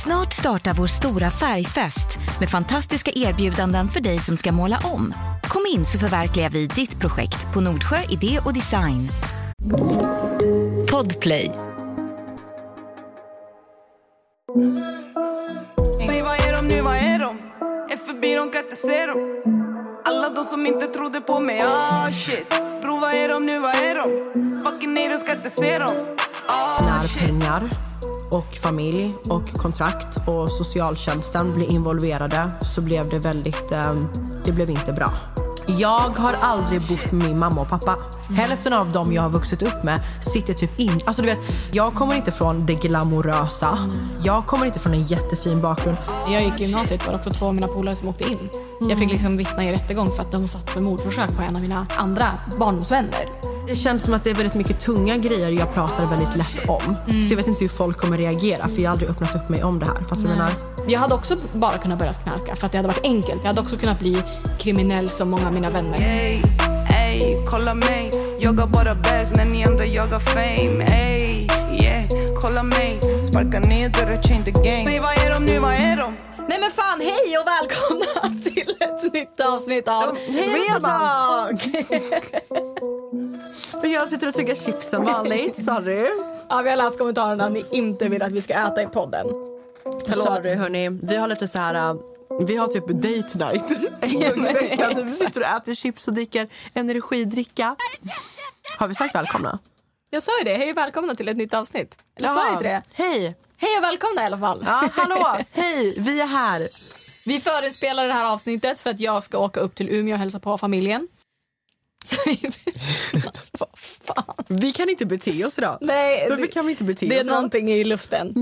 Snart startar vår stora färgfest med fantastiska erbjudanden för dig som ska måla om. Kom in så förverkligar vi ditt projekt på Nordsjö Idé och Design. Podplay. Säg vad är de nu, vad är de? FB, de kan inte se dem. Alla de som inte trodde på mig, shit. Bro, vad är de nu, vad är de? Fucking nej, de ska inte se dem. När pengar och familj och kontrakt och socialtjänsten blir involverade så blev det väldigt, det blev inte bra. Jag har aldrig bott med min mamma och pappa. Hälften av dem jag har vuxit upp med sitter typ in. Alltså du vet, jag kommer inte från det glamorösa. Jag kommer inte från en jättefin bakgrund. Jag gick i gymnasiet, var också 2 av mina polare som åkte in. Jag fick liksom vittna i rättegång för att de satt för mordförsök på en av mina andra barndomsvänner. Det känns som att det är väldigt mycket tunga grejer jag pratar väldigt lätt om. Så jag vet inte hur folk kommer reagera, för jag har aldrig öppnat upp mig om det här. Fattar du vad jag menar? Jag hade också bara kunnat börja knarka för att det hade varit enkelt. Jag hade också kunnat bli kriminell som många av mina vänner. Ey, ey, kolla mig. Jag har bara bags när ni andra jagar fame. Ey, yeah, kolla mig. Sparka ner dörrar, change the game. Säg vad är de nu, vad är de? Nej men fan, hej och välkomna till ett nytt avsnitt av Real Talk. Jag sitter och tuggar chips som vanligt, sorry. Ja, vi har läst kommentarerna att ni inte vill att vi ska äta i podden. Sorry hörni, vi har lite så här. Vi har typ date night. Vi sitter och äter chips och dricker energidricka. Har vi sagt välkomna? Jag sa ju det, hej och välkomna till ett nytt avsnitt. Eller sa jag inte det? Hej. Hej och välkomna i alla fall. Ja, hallå, hej, vi är här. Vi förinspelar det här avsnittet för att jag ska åka upp till Umeå och hälsa på familjen. Så vad fan. Vi kan inte bete oss idag. Nej, varför kan vi inte bete oss? Det är någonting i luften.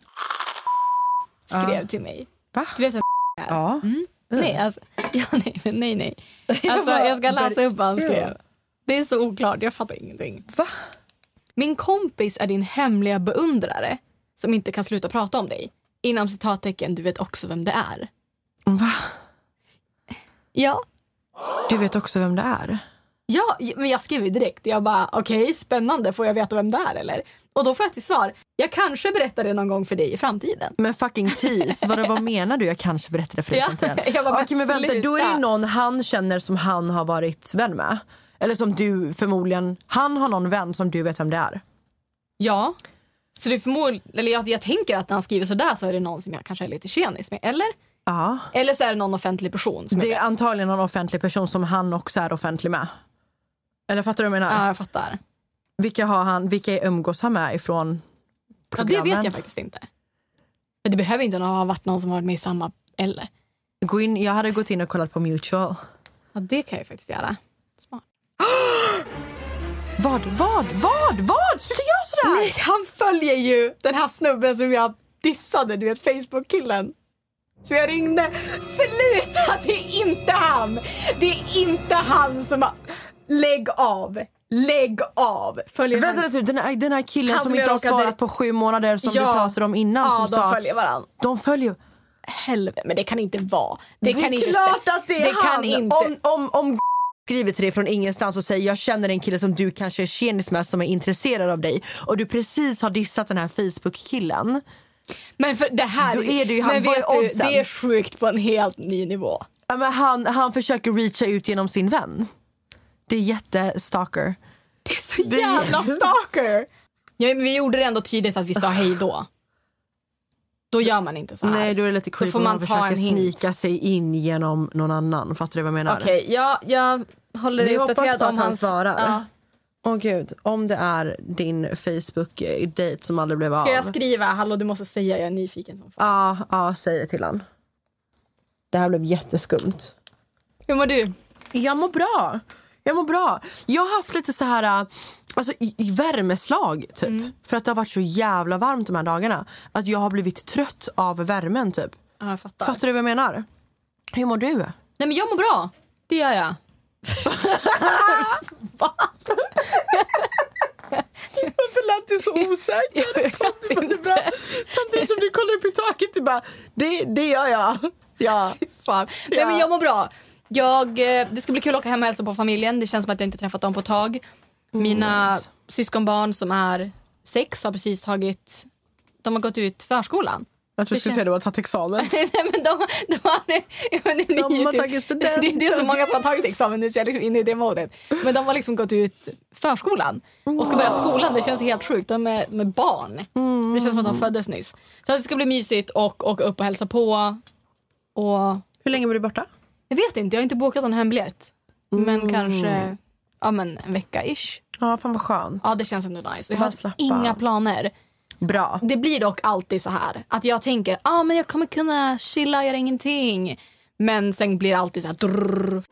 Skrev till mig. Va? Du vet så ja. Nej, alltså, ja, nej. Alltså, jag ska läsa upp vad han skrev. Det är så oklart, jag fattar ingenting. Va? Min kompis är din hemliga beundrare som inte kan sluta prata om dig. Inom citattecken, du vet också vem det är. Va? Ja. Du vet också vem det är? Ja, men jag skrev ju direkt. Jag bara, okej, spännande. Får jag veta vem det är eller? Och då får jag till svar. Jag kanske berättar det någon gång för dig i framtiden. Men fucking tease. Vad menar du? Jag kanske berättar det för dig i framtiden. Okej, men vänta. Då är det någon han känner som han har varit vän med. Eller som du förmodligen. Han har någon vän som du vet vem det är. Ja. Så det är förmodligen, eller jag tänker att när han skriver sådär så är det någon som jag kanske är lite tjenis med. Eller? Ja. Eller så är det någon offentlig person som det är antagligen någon offentlig person som han också är offentlig med. Eller fattar du vad jag menar? Ja, jag fattar. Vilka umgås han med ifrån programmen? Ja, det vet jag faktiskt inte. Men det behöver inte ha varit någon som har varit med i samma, eller? Jag hade gått in och kollat på Mutual. Ja, det kan jag faktiskt göra. Smart. Vad? Sluta göra sådär! Nej, han följer ju den här snubben som jag dissade, du vet, Facebook-killen. Så jag ringde. Sluta, det är inte han. Det är inte han som har... Lägg av. Följer vänta han... du, den här killen han som inte har svarat på 7 månader som du pratade om innan. Ja, som de sa följer varandra. De följer... Helvete, men det kan inte vara. Det kan är inte klart att det är det han. Kan inte. Om skriver till dig från ingenstans och säger jag känner en kille som du kanske är tjenis med som är intresserad av dig och du precis har dissat den här Facebook-killen. Men för det här, då är det ju han. Men vet du, det är sjukt på en helt ny nivå. Ja, men han försöker reacha ut genom sin vän. Det är jättestalker. Det är så jävla stalker. Ja, men vi gjorde det ändå tydligt att vi sa hej då. Då gör man inte så här. Nej, då är det lite creepy. Man försöker snika sig in genom någon annan. Fattar du vad jag menar? Okej, jag håller dig uppdaterad om hoppas på att han svarar. Ja. Åh gud, om det är din Facebook-date som aldrig blev av. Ska jag skriva, hallå du måste säga, jag är nyfiken som fan. Ja, säg det till han. Det här blev jätteskumt. Hur mår du? Jag mår bra. Jag har haft lite så här alltså i värmeslag typ. För att det har varit så jävla varmt de här dagarna. Att jag har blivit trött av värmen typ. Ja, jag fattar. Fattar du vad jag menar? Hur mår du? Nej, men jag mår bra. Det gör jag. Va? Varför lät du så osäker? Samtidigt som du kollar upp i taket och bara, det gör jag. Ja. Fan. Nej, men jag mår bra. Det ska bli kul att åka hem och hälsa på familjen. Det känns som att jag inte träffat dem på ett tag. Mina syskonbarn som är 6 har precis de har gått ut förskolan. Jag tror du skulle säga att du har tagit examen. Nej, men de har tagit studenten. Det är så många som har tagit examen nu så jag är liksom inne i det modet. Men de har liksom gått ut förskolan och ska börja skolan. Det känns helt sjukt. De är med barn. Det känns som att de föddes nyss. Så att det ska bli mysigt och åka upp och hälsa på. Och... Hur länge var du borta? Jag vet inte, jag har inte bokat någon hembiljett. Men kanske en vecka-ish. Ja, fan vad skönt. Ja, det känns ändå nice. Jag har inga planer. Bra. Det blir dock alltid så här att jag tänker, men jag kommer kunna chilla och göra ingenting. Men sen blir det alltid så här. Drrr.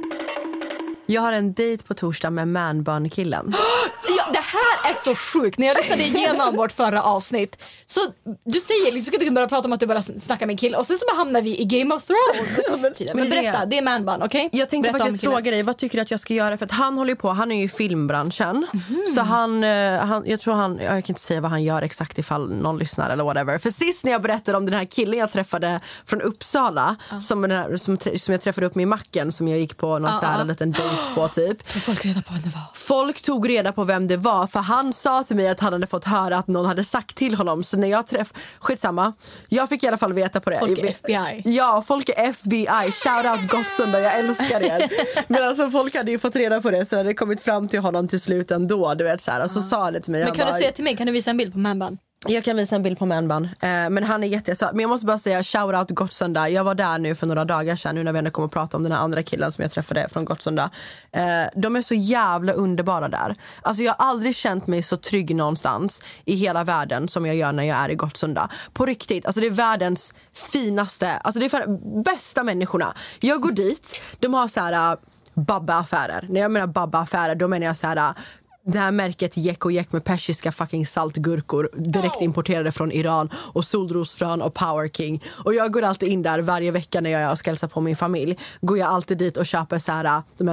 Jag har en dejt på torsdag med manbun-killen. Ja, det här är så sjukt. När jag lyssnade igenom vårt förra avsnitt så du säger liksom, ska du börja prata om att du bara snackar med en kille och sen så bara hamnar vi i Game of Thrones. Men berätta, det är manbun, okej? Jag tänkte faktiskt fråga dig, vad tycker du att jag ska göra? För att han håller ju på, han är ju i filmbranschen. Så jag tror jag kan inte säga vad han gör exakt ifall någon lyssnar eller whatever. För sist när jag berättade om den här killen jag träffade från Uppsala som jag träffade upp med i macken som jag gick på någon så här liten dejt på typ. Tog folk reda på vem det var? Folk tog reda på vem det var för han sa till mig att han hade fått höra att någon hade sagt till honom. Så när jag skitsamma, jag fick i alla fall veta på det. Folk är FBI. Ja, folk är FBI. Shout out Gottsunda, jag älskar er. Men alltså folk hade ju fått reda på det så det hade kommit fram till honom till slut ändå. Du vet så här, alltså sa det till mig. Men kan du säga till mig, kan du visa en bild på manbun? Jag kan visa en bild på manbun. Men han är jättesöt. Men jag måste bara säga shout out Gottsunda. Jag var där nu för några dagar sedan nu när vi ändå kommer att prata om den här andra killen som jag träffade från Gottsunda. De är så jävla underbara där. Alltså jag har aldrig känt mig så trygg någonstans i hela världen som jag gör när jag är i Gottsunda. På riktigt, alltså det är världens finaste, alltså det är bästa människorna. Jag går dit, de har så här babba-affärer. När jag menar babba-affärer, då menar jag så här det här märket Jack och Jack med persiska fucking saltgurkor direkt importerade från Iran och solrosfrön och Power King. Och jag går alltid in där varje vecka när jag ska hälsa på min familj. Går jag alltid dit och köper så här de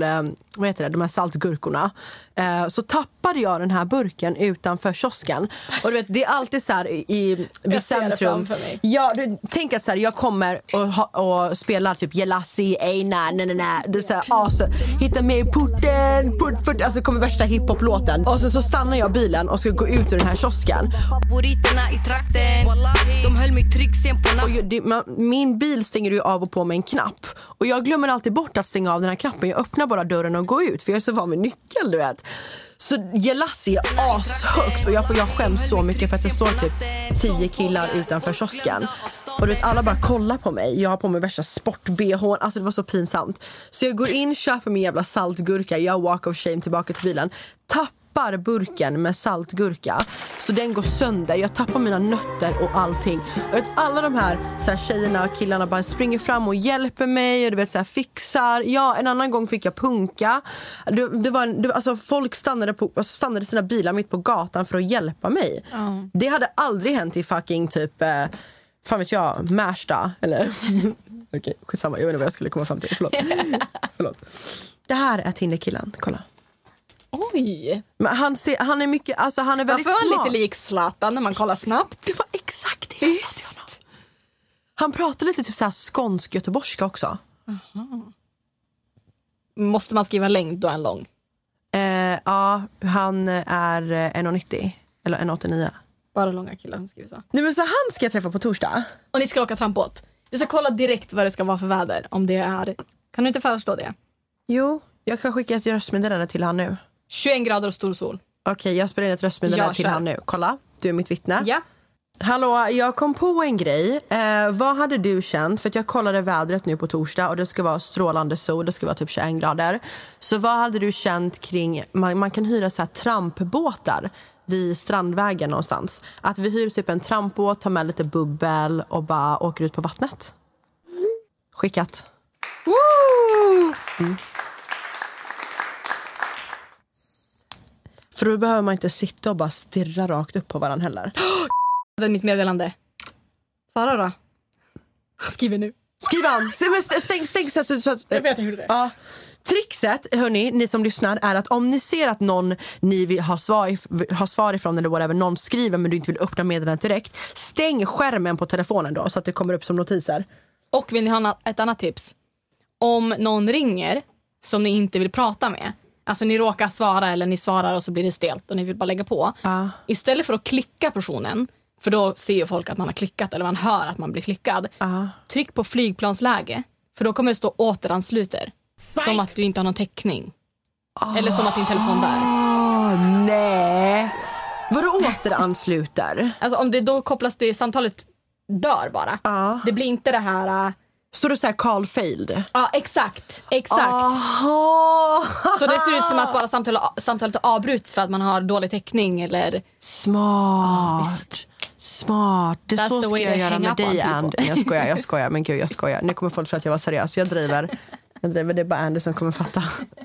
här de här saltgurkorna. Så tappade jag den här burken utanför kiosken. Och du vet, det är alltid så här vid centrum. Ja, du tänker att så här, jag kommer och spelar typ Jelassi, Eina, det är så här hitta mig i porten, port. Alltså kommer värsta hiphop-låten. Och så stannar jag bilen och ska gå ut ur den här kiosken. Favoriterna i trakten, de höll mig trygg sen på natten. Min bil stänger ju av och på med en knapp. Och jag glömmer alltid bort att stänga av den här knappen. Jag öppnar bara dörren och går ut. För jag är så van med nyckel, du vet. Så Jelassi är ashögt. Och jag skäms så mycket för att det står typ 10 killar utanför kiosken. Och du vet, alla bara kollar på mig. Jag har på mig värsta sport-BH. Alltså det var så pinsamt. Så jag går in, köper min jävla saltgurka. Jag walk of shame tillbaka till bilen. Tappar burken med saltgurka. Så den går sönder. Jag tappar mina nötter och allting. Och vet, alla de här, så här tjejerna och killarna bara springer fram och hjälper mig. Och du vet, så här, fixar. Ja, en annan gång fick jag punka. Alltså, folk stannade sina bilar mitt på gatan för att hjälpa mig. Det hade aldrig hänt i fucking typ fan vet jag, Märsta eller okej, skitsamma, jag vet inte vad jag skulle komma fram till. Förlåt. Det här är Tinderkillen, kolla. Oj. Men han är mycket, alltså han är väldigt smart. Varför var han lite lik Zlatan när man kollar snabbt? Det var exakt det jag sa till honom. Han pratar lite typ så här skånsk-göteborgska också. Måste man skriva längd då en lång? Ja, han är 1,90 eller 1,89. Bara långa killar som skriver så. Nej, men så han ska jag träffa på torsdag. Och ni ska åka trampbåt. Vi ska kolla direkt vad det ska vara för väder. Om det är... Kan du inte föreslå det? Jo, jag kan skicka ett röstmeddelande till han nu. 21 grader och stor sol. Okej, jag spelar in ett röstmeddelande till han nu. Kolla, du är mitt vittne. Ja. Hallå, jag kom på en grej. Vad hade du känt? För att jag kollade vädret nu på torsdag och det ska vara strålande sol, det ska vara typ 21 grader. Så vad hade du känt kring, man kan hyra så här trampbåtar vid Strandvägen någonstans. Att vi hyr typ en trampbåt, tar med lite bubbel och bara åker ut på vattnet. Skickat. Woo! För då behöver man inte sitta och bara stirra rakt upp på varandra heller. Det är mitt meddelande. Svara då. Skriver nu. Skriv an. Stäng så att... Jag vet hur det är. Ja. Trixet, hörni, ni som lyssnar, är att om ni ser att någon ni vill ha svar ifrån eller whatever, någon skriver men du inte vill öppna meddelandet direkt, stäng skärmen på telefonen då så att det kommer upp som notiser. Och vill ni ha ett annat tips? Om någon ringer som ni inte vill prata med, alltså ni råkar svara eller ni svarar och så blir det stelt och ni vill bara lägga på. Istället för att klicka personen, För då ser ju folk att man har klickat eller man hör att man blir klickad. Tryck på flygplansläge. För då kommer det stå återansluter. Som att du inte har någon täckning. Eller som att din telefon där. Nej. Vadå återansluter? Alltså om det då kopplas det, samtalet dör bara. Det blir inte det här... Så det så här call failed? Ja, exakt. Så det ser ut som att bara samtalet avbryts för att man har dålig täckning eller... Smart. Det är så ska jag göra med dig, Andy. Jag skojar. Men gud, jag skojar. Nu kommer folk tro att jag var seriös. Jag driver. Det är bara Andy som kommer fatta.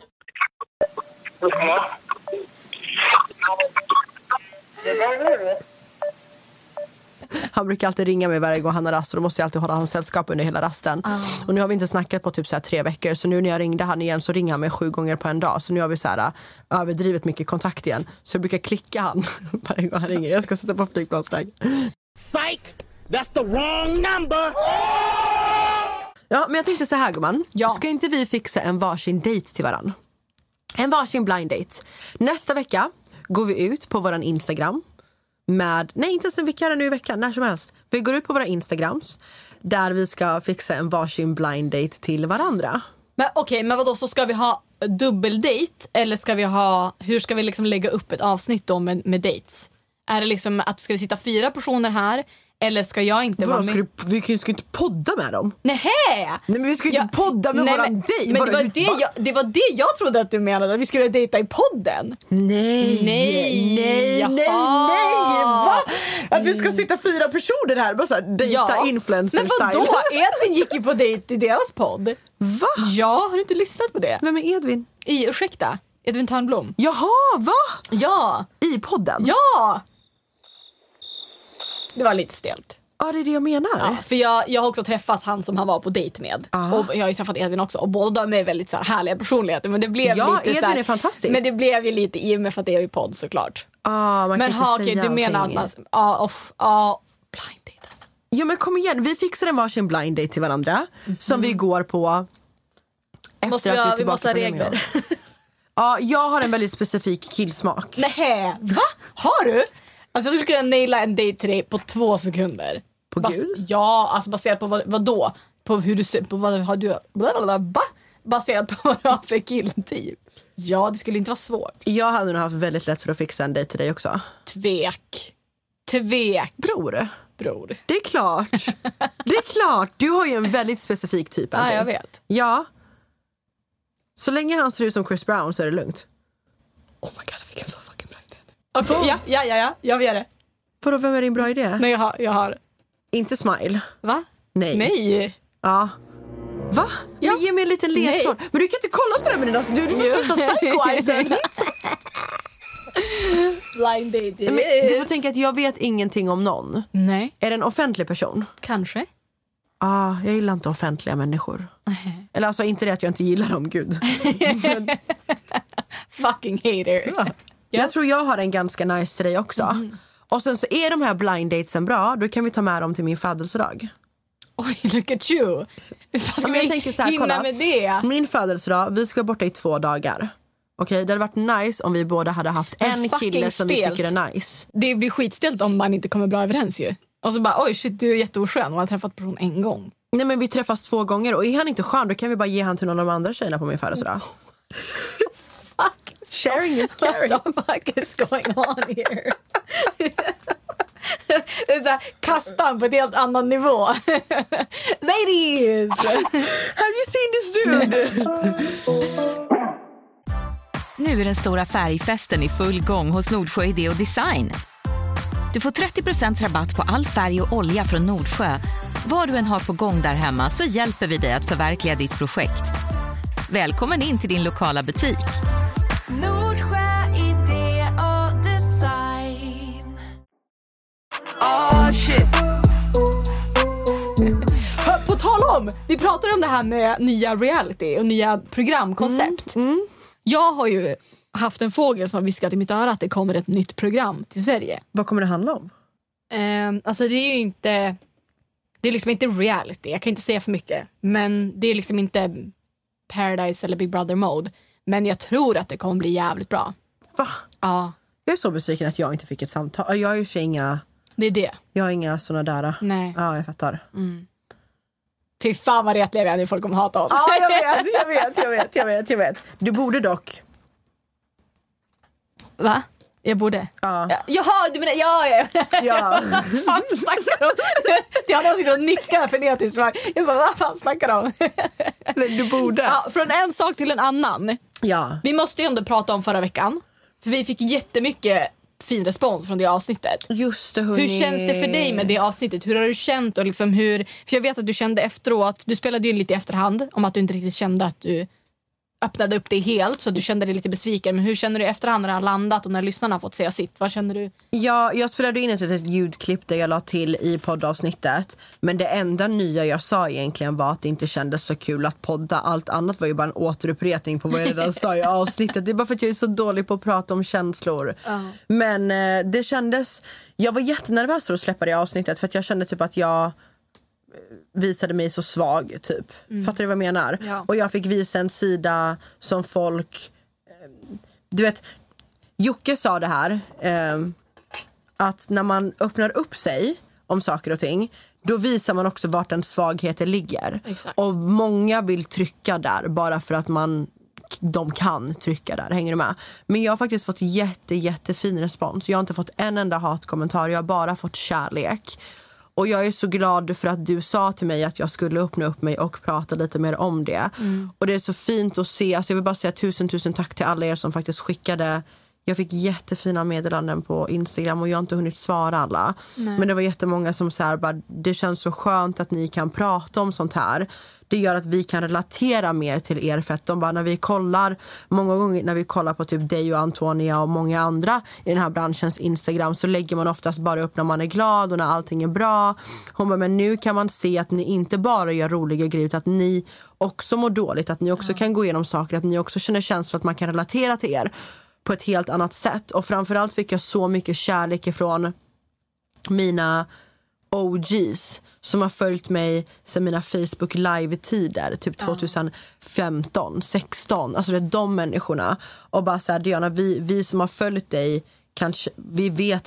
Han brukar alltid ringa mig varje gång han har rast. Och då måste jag alltid hålla hans sällskap under hela rasten. Och nu har vi inte snackat på typ så här 3 veckor. Så nu när jag ringde han igen så ringer han mig 7 gånger på en dag. Så nu har vi så här överdrivet mycket kontakt igen. Så jag brukar klicka han varje gång han ringer. Jag ska sätta på flygplansläge. Psych! That's the wrong number! Ja, men jag tänkte så här, gumman. Ja. Ska inte vi fixa en varsin date till varann? En varsin blind date. Nästa vecka går vi ut på våran Instagram med... Nej, inte ens en vecka, nu i veckan, när som helst. Vi går ut på våra Instagrams där vi ska fixa en varsin blind date till varandra. Men okej, men vadå, så ska vi ha dubbeldate? Eller ska vi ha... Hur ska vi liksom lägga upp ett avsnitt då med dates? Är det liksom att ska vi sitta 4 personer här? Eller ska jag inte vara med? Vi ska inte podda med dem. Nej, men vi ska inte podda med våran dejt. Men det var det jag trodde att du menade. Att vi skulle dejta i podden. Nej. Va? Att vi ska sitta 4 personer här. Bara så här, dejta influencer style. Men vadå? Edvin gick ju på dejt i deras podd. Va? Ja, har du inte lyssnat på det? Vem är Edvin? Ursäkta, Edvin Törnblom. Jaha, va? Ja. I podden? Ja. Det var lite stelt. Ja, det är det jag menar. Ja, för jag har också träffat han som han var på dejt med. Och jag har ju träffat Edvin också. Och båda de är väldigt så här härliga personligheter. Men det blev lite Edvin så här, är fantastisk. Men det blev ju lite i och med för att det är ju podd såklart. Men okej, du menar att man... blind date alltså. Ja, men kom igen. Vi fixar en varsin blind date till varandra. Som vi går på efter att vi måste ha regler. Ja, jag har en väldigt specifik killsmak. Nej, va? Har du? Alltså jag skulle kunna naila en date till dig på 2 sekunder. På Gud? Ja, alltså baserat på vad då? På hur du ser, på vad har du... Baserat på vad du har för killtyp. Ja, det skulle inte vara svårt. Jag hade nog haft väldigt lätt för att fixa en dejt till dig också. Tvek. Bror. Det är klart. Du har ju en väldigt specifik typ. Ja, jag vet. Ja. Så länge han ser ut som Chris Brown så är det lugnt. Oh my god, jag fick en så fucking bra idé. Okej, ja, jag vill göra det. Vadå, vem är din bra idé? Nej, jag har. Inte Smile. Va? Nej. Ja. Va? Ja. Ge mig en liten ledtråd. Men du kan inte kolla sådär med dina... Du får sluta psycho-eyesen. Blind date. Men du får tänka att jag vet ingenting om någon. Nej. Är det en offentlig person? Kanske. Jag gillar inte offentliga människor. Eller alltså inte det att jag inte gillar dem, gud. Men... Fucking hater. Ja. Jag tror jag har en ganska nice till dig också. Och sen så är de här blind datesen bra, då kan vi ta med dem till min födelsedag. Oj, look at you. Ska jag tänker så här, kolla, med det? Min födelsedag, vi ska vara borta i 2 dagar. Okej, det hade varit nice om vi båda hade haft en kille som vi tycker är nice. Det blir skitstelt om man inte kommer bra överens ju. Och så bara, oj shit, du är jätteoskön och har träffat person en gång. Nej, men vi träffas 2 gånger och är han inte skön, då kan vi bara ge han till någon av de andra tjejerna på min födelsedag. Sharing is caring. What the fuck is going on here? Det är så här, kastan på ett helt annan nivå. Ladies! Have you seen this dude? Nu är den stora färgfesten i full gång hos Nordsjö Idé och Design. Du får 30% rabatt på all färg och olja från Nordsjö. Vad du än har på gång där hemma så hjälper vi dig att förverkliga ditt projekt. Välkommen in till din lokala butik. Nordsjö Idé och Design. Shit. På tal om, vi pratar om det här med nya reality och nya programkoncept. Jag har ju haft en fågel som har viskat i mitt öra att det kommer ett nytt program till Sverige. Vad kommer det handla om? Alltså det är ju inte... Det är liksom inte reality, jag kan inte säga för mycket. Men det är liksom inte Paradise eller Big Brother mode. Men jag tror att det kommer bli jävligt bra. Va? Ja. Jag är så besviken att jag inte fick ett samtal. Jag är ju inga... Det är det. Jag har inga såna där. Nej. Ja, jag fattar. Fy fan vad rätt lever jag nu, folk kommer hata oss. Ja, jag vet. Du borde dock. Va? Jag borde? Ja. Jaha, du menar, ja. Ja. Vad fan snackar de? Jag sitter och nickar frenetiskt. Jag bara, vad fan snackar de? Du borde. Ja, från en sak till en annan. Ja. Vi måste ju ändå prata om förra veckan. För vi fick jättemycket fin respons från det avsnittet. Just det, hörni. Hur känns det för dig med det avsnittet? Hur har du känt? Och liksom hur, för jag vet att du kände efteråt. Du spelade ju lite i efterhand om att du inte riktigt kände att du öppnade upp det helt, så du kände dig lite besviken. Men hur känner du i efterhand när det har landat och när lyssnarna har fått säga sitt? Vad känner du? Ja, jag spelade in ett ljudklipp där jag la till i poddavsnittet. Men det enda nya jag sa egentligen var att det inte kändes så kul att podda. Allt annat var ju bara en återupprepning på vad jag redan sa i avsnittet. Det är bara för att jag är så dålig på att prata om känslor. Men det kändes... Jag var jättenervös för att släppa det avsnittet, för att jag kände typ att jag visade mig så svag typ. Fattar du vad jag menar? Ja. Och jag fick visa en sida som folk... Du vet, Jocke sa det här, att när man öppnar upp sig om saker och ting, då visar man också vart en svaghet ligger. Exakt. Och många vill trycka där bara för att de kan trycka där, hänger du med? Men jag har faktiskt fått jättefin respons. Jag har inte fått en enda hatkommentar, jag har bara fått kärlek. Och jag är så glad för att du sa till mig att jag skulle öppna upp mig och prata lite mer om det. Och det är så fint att se. Alltså jag vill bara säga tusen tack till alla er som faktiskt skickade. Jag fick jättefina meddelanden på Instagram och jag har inte hunnit svara alla. Nej. Men det var jättemånga som så här, bara, det känns så skönt att ni kan prata om sånt här. Det gör att vi kan relatera mer till er, för att de bara, när vi kollar, många gånger när vi kollar på typ dig och Antonia och många andra i den här branschens Instagram, så lägger man oftast bara upp när man är glad och när allting är bra. Hon bara, men nu kan man se att ni inte bara gör roliga grejer, utan att ni också mår dåligt, att ni också kan gå igenom saker, att ni också känner känslor, att man kan relatera till er på ett helt annat sätt. Och framförallt fick jag så mycket kärlek ifrån mina OGs som har följt mig sedan mina Facebook live-tider typ 2015, 16. Alltså det är de människorna. Och bara så här, Diana, vi som har följt dig, kanske, vi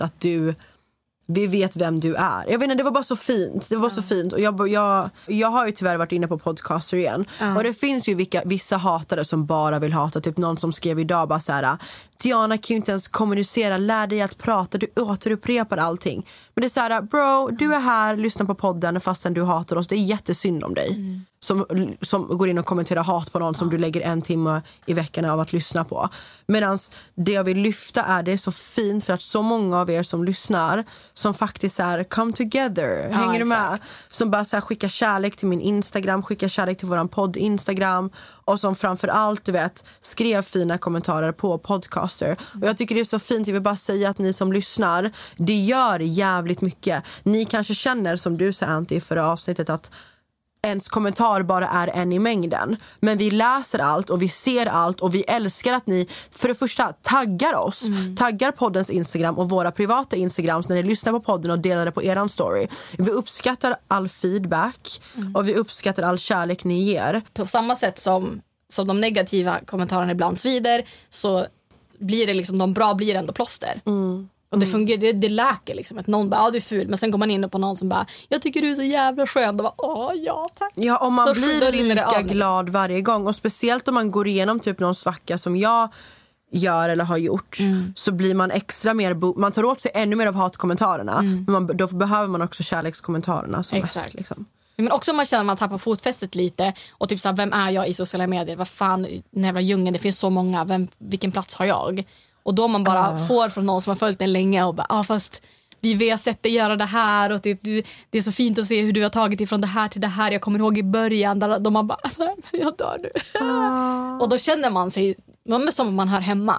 vet vem du är. Jag vet inte, det var bara så fint. Det var bara så fint. Och jag har ju tyvärr varit inne på podcaster igen. Och det finns ju vissa hatare som bara vill hata. Typ någon som skrev idag bara så här: Diana kan ju inte ens kommunicera, lär dig att prata, du återupprepar allting. Men det är så här, bro, du är här, lyssnar på podden fastän du hatar oss. Det är jättesynd om dig. Som går in och kommenterar hat på någon som du lägger 1 timme i veckan av att lyssna på. Medan det jag vill lyfta är, det är så fint för att så många av er som lyssnar, som faktiskt är come together, hänger du med? Som bara så här, skickar kärlek till min Instagram, skickar kärlek till våran podd Instagram, och som framförallt, du vet, skrev fina kommentarer på Podcaster. Och jag tycker det är så fint. Jag vill bara säga att ni som lyssnar, det gör jävligt mycket. Ni kanske känner, som du sa Antti i förra avsnittet, att ens kommentar bara är en i mängden. Men vi läser allt och vi ser allt, och vi älskar att ni för det första taggar oss. Taggar poddens Instagram och våra privata Instagrams när ni lyssnar på podden och delar det på eran story. Vi uppskattar all feedback och vi uppskattar all kärlek ni ger. På samma sätt som de negativa kommentarerna ibland svider, så blir det liksom, de bra blir ändå plåster. Och det fungerar, det läker liksom. Att någon bara, du är ful. Men sen går man in på någon som bara, jag tycker du är så jävla skön. Och bara, ja tack. Ja, och man då blir lika glad varje gång. Och speciellt om man går igenom typ någon svacka som jag gör eller har gjort, så blir man extra mer, man tar åt sig ännu mer av hatkommentarerna. Men då behöver man också kärlekskommentarerna som mest, liksom. Men också om man känner att man tappar fotfästet lite och typ såhär, vem är jag i sociala medier? Vad fan, den jävla djungeln, det finns så många, vilken plats har jag? Och då man bara får från någon som har följt en länge och bara, fast vi har sett dig göra det här, och typ det är så fint att se hur du har tagit ifrån det här till det här. Jag kommer ihåg i början där de man bara, jag dör nu. Och då känner man sig som man hör hemma.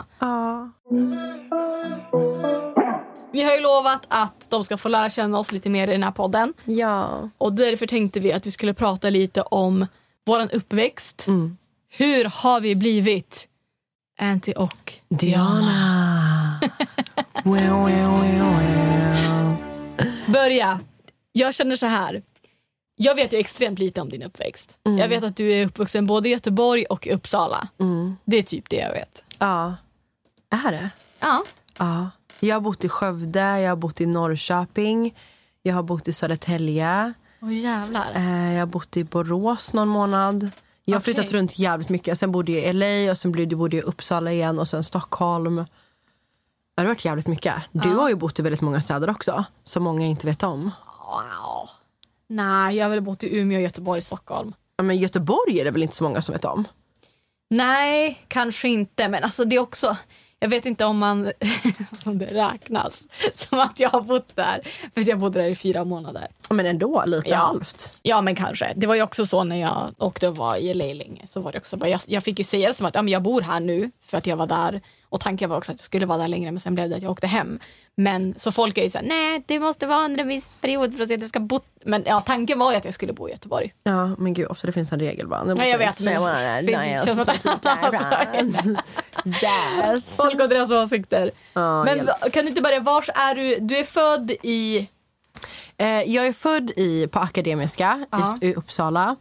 Vi har ju lovat att de ska få lära känna oss lite mer i den här podden. Ja. Och därför tänkte vi att vi skulle prata lite om våran uppväxt. Hur har vi blivit Antti och Diana? Börja. Jag känner så här. Jag vet ju extremt lite om din uppväxt. Jag vet att du är uppvuxen både i Göteborg och Uppsala. Det är typ det jag vet. Ja. Är det? Ja. Ja. Jag har bott i Skövde, jag har bott i Norrköping, jag har bott i Södertälje. Jävlar. Jag har bott i Borås någon månad. Jag har flyttat runt jävligt mycket. Sen bodde jag i LA och sen bodde jag i Uppsala igen och sen Stockholm. Det har varit jävligt mycket. Du har ju bott i väldigt många städer också, som många inte vet om. Wow. Nej, jag har väl bott i Umeå, Göteborg, Stockholm. Ja, men Göteborg är det väl inte så många som vet om? Nej, kanske inte. Men alltså det är också... Jag vet inte om man som det räknas som att jag har bott där. För jag bodde där i 4 månader. Men ändå, lite halvt. Ja, men kanske. Det var ju också så när jag åkte och var i LA länge. Så var det också bara, jag fick ju säga det som att jag bor här nu för att jag var där. Och tanken var också att jag skulle vara där längre, men sen blev det att jag åkte hem. Men så folk är ju såhär, nej, det måste vara under en viss period för att se att du ska bo. Men ja, tanken var ju att jag skulle bo i Göteborg. Ja, men gud, så det finns en regel bara. Nej, jag vet. Yes. Folk har deras åsikter. Men kan du inte börja, vars är du? Du är född i... Jag är född på Akademiska i Uppsala.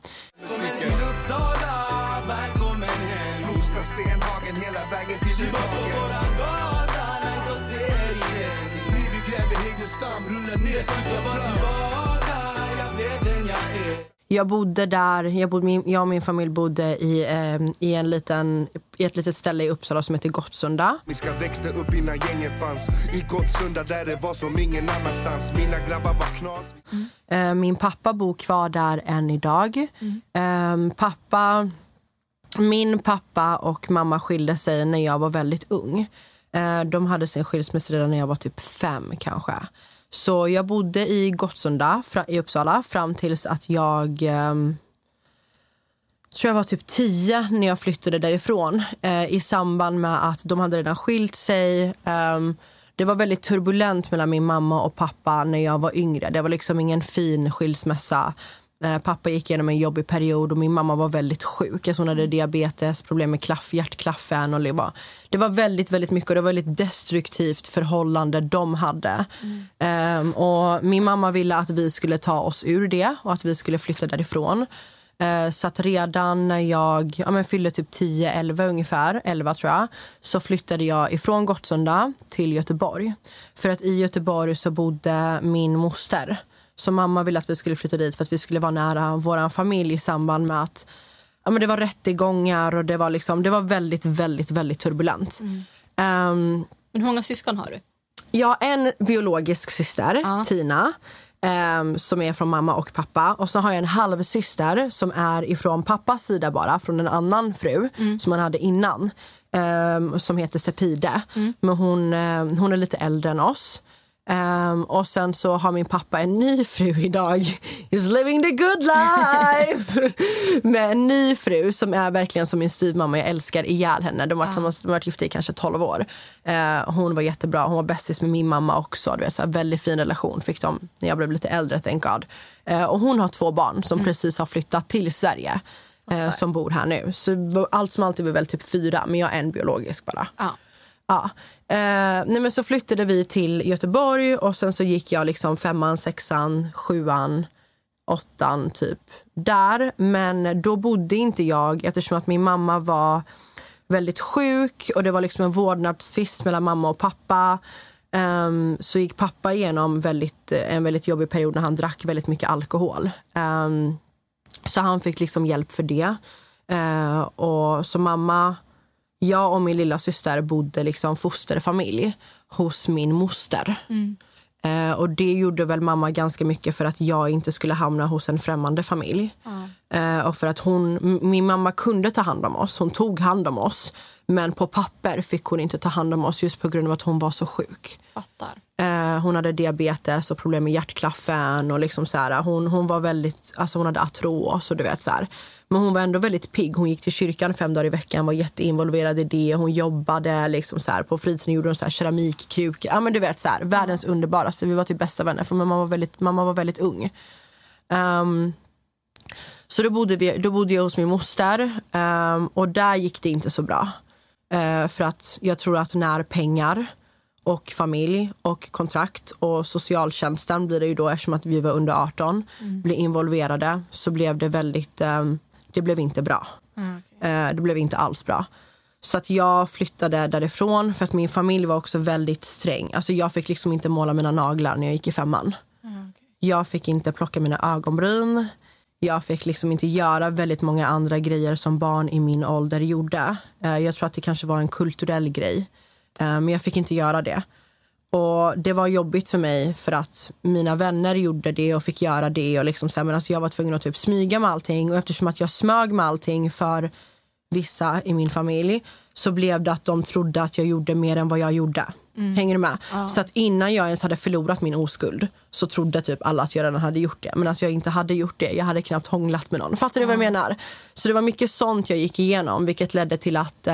Jag bodde där, jag och min familj bodde i ett litet ställe i Uppsala som heter Gottsunda. Vi ska växte upp innan gängen fanns i Gottsunda där det var som ingen annanstans. Mina grabbar var knas. Min pappa bor kvar där än idag. Min pappa och mamma skilde sig när jag var väldigt ung. De hade sin skilsmässa redan när jag var typ 5 kanske. Så jag bodde i Gottsunda i Uppsala fram tills att jag tror jag var typ 10 när jag flyttade därifrån. I samband med att de hade redan skilt sig. Det var väldigt turbulent mellan min mamma och pappa när jag var yngre. Det var liksom ingen fin skilsmässa. Pappa gick igenom en jobbig period och min mamma var väldigt sjuk. Hon hade diabetes, problem med hjärtklaffen. Och det var väldigt, väldigt mycket och det var väldigt destruktivt förhållande de hade. Och min mamma ville att vi skulle ta oss ur det och att vi skulle flytta därifrån. Så att redan när jag fyllde typ 10-11 ungefär, 11 tror jag, så flyttade jag ifrån Gottsunda till Göteborg. För att i Göteborg så bodde min moster. Så mamma ville att vi skulle flytta dit för att vi skulle vara nära våran familj i samband med att det var rättegångar och det var väldigt, väldigt, väldigt turbulent. Men hur många syskon har du? Jag har en biologisk syster, Tina, som är från mamma och pappa. Och så har jag en halvsyster som är ifrån pappas sida bara, från en annan fru som han hade innan, som heter Sepide. Men hon är lite äldre än oss. Och sen så har min pappa en ny fru idag. He's living the good life. Med en ny fru som är verkligen som min styvmamma. Jag älskar ihjäl henne. De har varit gifta i kanske 12 år. Hon var jättebra. Hon var bästis med min mamma också. Du vet, så här, väldigt fin relation fick de när jag blev lite äldre, thank God. Och hon har 2 barn som precis har flyttat till Sverige. Som bor här nu. Så allt som alltid var väl typ 4. Men jag är en biologisk bara. Ja. Men så flyttade vi till Göteborg och sen så gick jag liksom 5:an, 6:an, 7:an, 8:an typ där. Men då bodde inte jag eftersom att min mamma var väldigt sjuk och det var liksom en vårdnadstvist mellan mamma och pappa. Så gick pappa igenom en väldigt jobbig period när han drack väldigt mycket alkohol. Så han fick liksom hjälp för det. Och så mamma... Jag och min lilla syster bodde liksom fosterfamilj hos min moster. Och det gjorde väl mamma ganska mycket för att jag inte skulle hamna hos en främmande familj. Och för att min mamma kunde ta hand om oss. Hon tog hand om oss. Men på papper fick hon inte ta hand om oss just på grund av att hon var så sjuk. Hon hade diabetes och problem med hjärtklaffen. Och liksom så här, hon var väldigt, alltså hon hade artros och du vet så här. Men hon var ändå väldigt pigg. Hon gick till kyrkan 5 dagar i veckan. Var jätteinvolverad i det. Hon jobbade liksom så här. På fritiden gjorde hon så här keramikkrukor. Ja men du vet så här. Världens underbaraste. Vi var typ bästa vänner. För mamma var väldigt ung. Så då bodde jag hos min moster. Och där gick det inte så bra. För att jag tror att när pengar och familj och kontrakt och socialtjänsten blir det ju då, eftersom att vi var under 18, blir involverade, så blev det väldigt... det blev inte bra. Det blev inte alls bra. Så att jag flyttade därifrån för att min familj var också väldigt sträng. Alltså jag fick liksom inte måla mina naglar när jag gick i 5:an. Jag fick inte plocka mina ögonbryn. Jag fick liksom inte göra väldigt många andra grejer som barn i min ålder gjorde. Jag tror att det kanske var en kulturell grej. Men jag fick inte göra det. Och det var jobbigt för mig för att mina vänner gjorde det och fick göra det. Och liksom så här, men alltså jag var tvungen att typ smyga med allting. Och eftersom att jag smög med allting för vissa i min familj så blev det att de trodde att jag gjorde mer än vad jag gjorde. Hänger du med? Så att innan jag ens hade förlorat min oskuld så trodde typ alla att jag redan hade gjort det. Men alltså jag inte hade gjort det. Jag hade knappt hånglat med någon. Fattar du vad jag menar? Så det var mycket sånt jag gick igenom, vilket ledde till att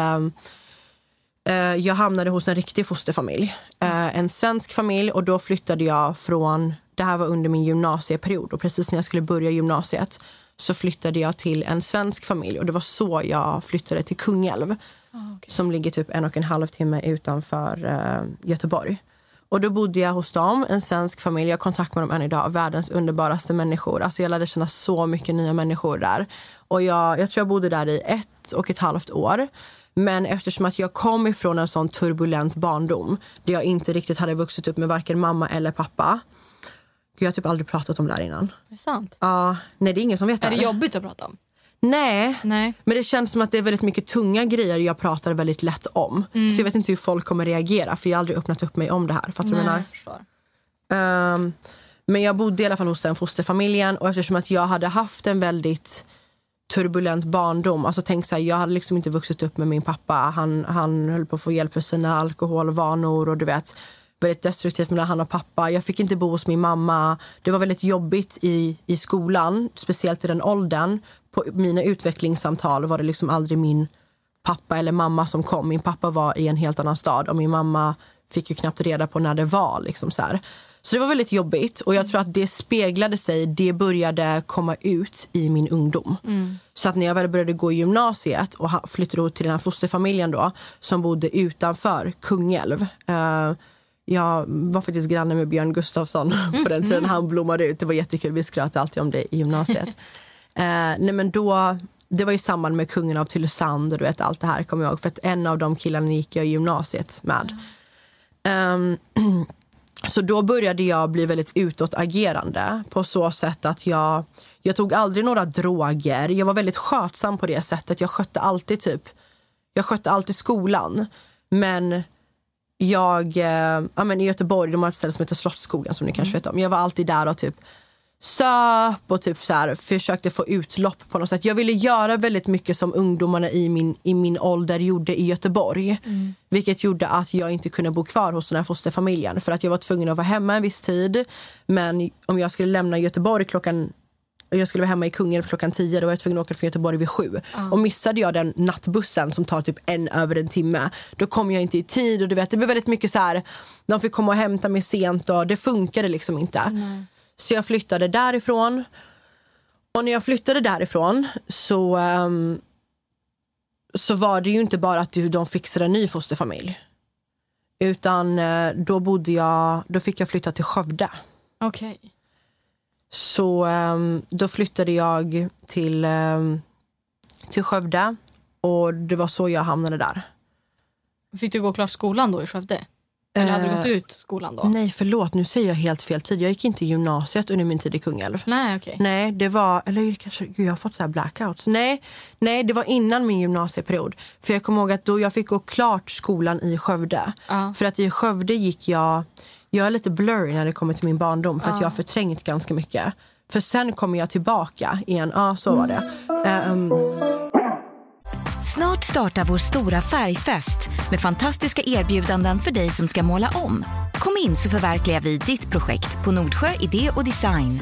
jag hamnade hos en riktig fosterfamilj. En svensk familj, och då flyttade jag från, det här var under min gymnasieperiod, och precis när jag skulle börja gymnasiet så flyttade jag till en svensk familj, och det var så jag flyttade till Kungälv. Som ligger typ 1,5 timme utanför Göteborg. Och då bodde jag hos dem, en svensk familj. Jag har kontakt med dem än idag, världens underbaraste människor. Alltså jag lärde känna så mycket nya människor där. Och jag tror jag bodde där i 1,5 år. Men eftersom att jag kom ifrån en sån turbulent barndom där jag inte riktigt hade vuxit upp med varken mamma eller pappa. Jag har typ aldrig pratat om det här innan. Är det sant? Ja, nej, det är ingen som vet det. Är det jobbigt att prata om? Nej, men det känns som att det är väldigt mycket tunga grejer jag pratar väldigt lätt om. Så jag vet inte hur folk kommer reagera, för jag har aldrig öppnat upp mig om det här. Fattar du vad jag menar? Jag förstår. Men jag bodde i alla fall hos den fosterfamiljen, och eftersom att jag hade haft en väldigt turbulent barndom, alltså tänk så här, jag hade liksom inte vuxit upp med min pappa. Han höll på att få hjälp för sina alkoholvanor, och du vet, väldigt destruktivt med han och pappa. Jag fick inte bo hos min mamma. Det var väldigt jobbigt i skolan, speciellt i den åldern. På mina utvecklingssamtal var det liksom aldrig min pappa eller mamma som kom. Min pappa var i en helt annan stad, och min mamma fick ju knappt reda på när det var liksom så här. Så det var väldigt jobbigt, och jag tror att det speglade sig, det började komma ut i min ungdom. Så att när jag väl började gå i gymnasiet och flyttade till den här fosterfamiljen då, som bodde utanför Kungälv. Jag var faktiskt granne med Björn Gustafsson på den tiden han blommade ut. Det var jättekul, vi skröt alltid om det i gymnasiet. Nej, men då, det var i samband med Kungen av Tylösand, och du vet allt det här kommer jag ihåg. För att en av de killarna gick jag i gymnasiet med. Så då började jag bli väldigt utåtagerande på så sätt att jag tog aldrig några droger. Jag var väldigt skötsam på det sättet. Jag skötte alltid skolan. Men jag i Göteborg, de har ett ställe som heter Slottsskogen som ni kanske vet om. Jag var alltid där och typ söp och typ så här, försökte få utlopp på något sätt. Jag ville göra väldigt mycket som ungdomarna i min ålder gjorde i Göteborg. Vilket gjorde att jag inte kunde bo kvar hos den här fosterfamiljen. För att jag var tvungen att vara hemma en viss tid. Men om jag skulle lämna Göteborg jag skulle vara hemma i Kungälv klockan 10, då var jag tvungen att åka från Göteborg vid 7. Och missade jag den nattbussen som tar typ 1 över en timme, då kom jag inte i tid. Och du vet, det blev väldigt mycket så här, de fick komma och hämta mig sent, och det funkade liksom inte. Så jag flyttade därifrån. Och när jag flyttade därifrån så var det ju inte bara att de fixade en ny fosterfamilj. Utan då fick jag flytta till Skövde. Okej. Så då flyttade jag till Skövde, och det var så jag hamnade där. Fick du gå klart skolan då i Skövde? Eller hade du gått ut skolan då? Nej, förlåt, nu säger jag helt fel tid. Jag gick inte i gymnasiet under min tid i Kungälv. Nej, okej. Nej, det var, eller kanske, gud, jag har fått så här blackouts. Nej, det var innan min gymnasieperiod. För jag kommer ihåg att då jag fick gå klart skolan i Skövde. För att i Skövde gick jag är lite blurry när det kommer till min barndom, för att jag har förträngt ganska mycket. För sen kommer jag tillbaka igen. Ja, så var det. Snart startar vår stora färgfest med fantastiska erbjudanden för dig som ska måla om. Kom in så förverkligar vi ditt projekt på Nordsjö Idé och Design.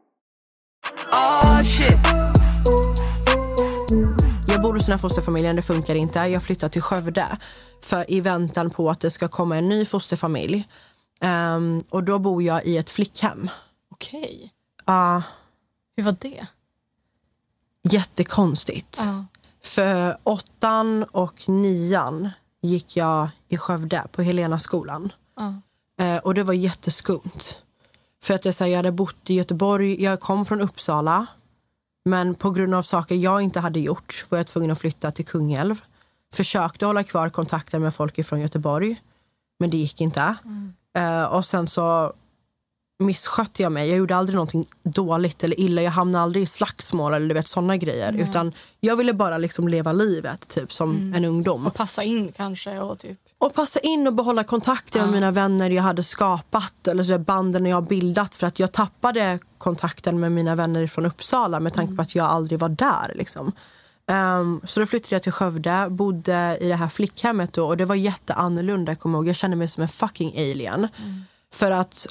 Jag bor hos den här fosterfamiljen, det funkar inte. Jag flyttar till Skövde för i väntan på att det ska komma en ny fosterfamilj. Och då bor jag i ett flickhem. Okej. Hur var det? Jättekonstigt. För 8:an och 9:an gick jag i Skövde på Helenaskolan. Och det var jätteskumt. För att jag hade bott i Göteborg, jag kom från Uppsala. Men på grund av saker jag inte hade gjort var jag tvungen att flytta till Kungälv. försökte hålla kvar kontakten med folk från Göteborg. Men det gick inte. Och sen så misskötte jag mig. Jag gjorde aldrig någonting dåligt eller illa. Jag hamnade aldrig i slagsmål eller du vet sådana grejer. Utan jag ville bara liksom leva livet typ som en ungdom. Och passa in kanske och typ. Och passa in och behålla kontakten med mina vänner jag hade skapat. Eller så banden jag har bildat. För att jag tappade kontakten med mina vänner från Uppsala. Med tanke på att jag aldrig var där liksom. Så då flyttade jag till Skövde. Bodde i det här flickhemmet då. Och det var jätteannorlunda, jag kommer ihåg. Jag kände mig som en fucking alien. För att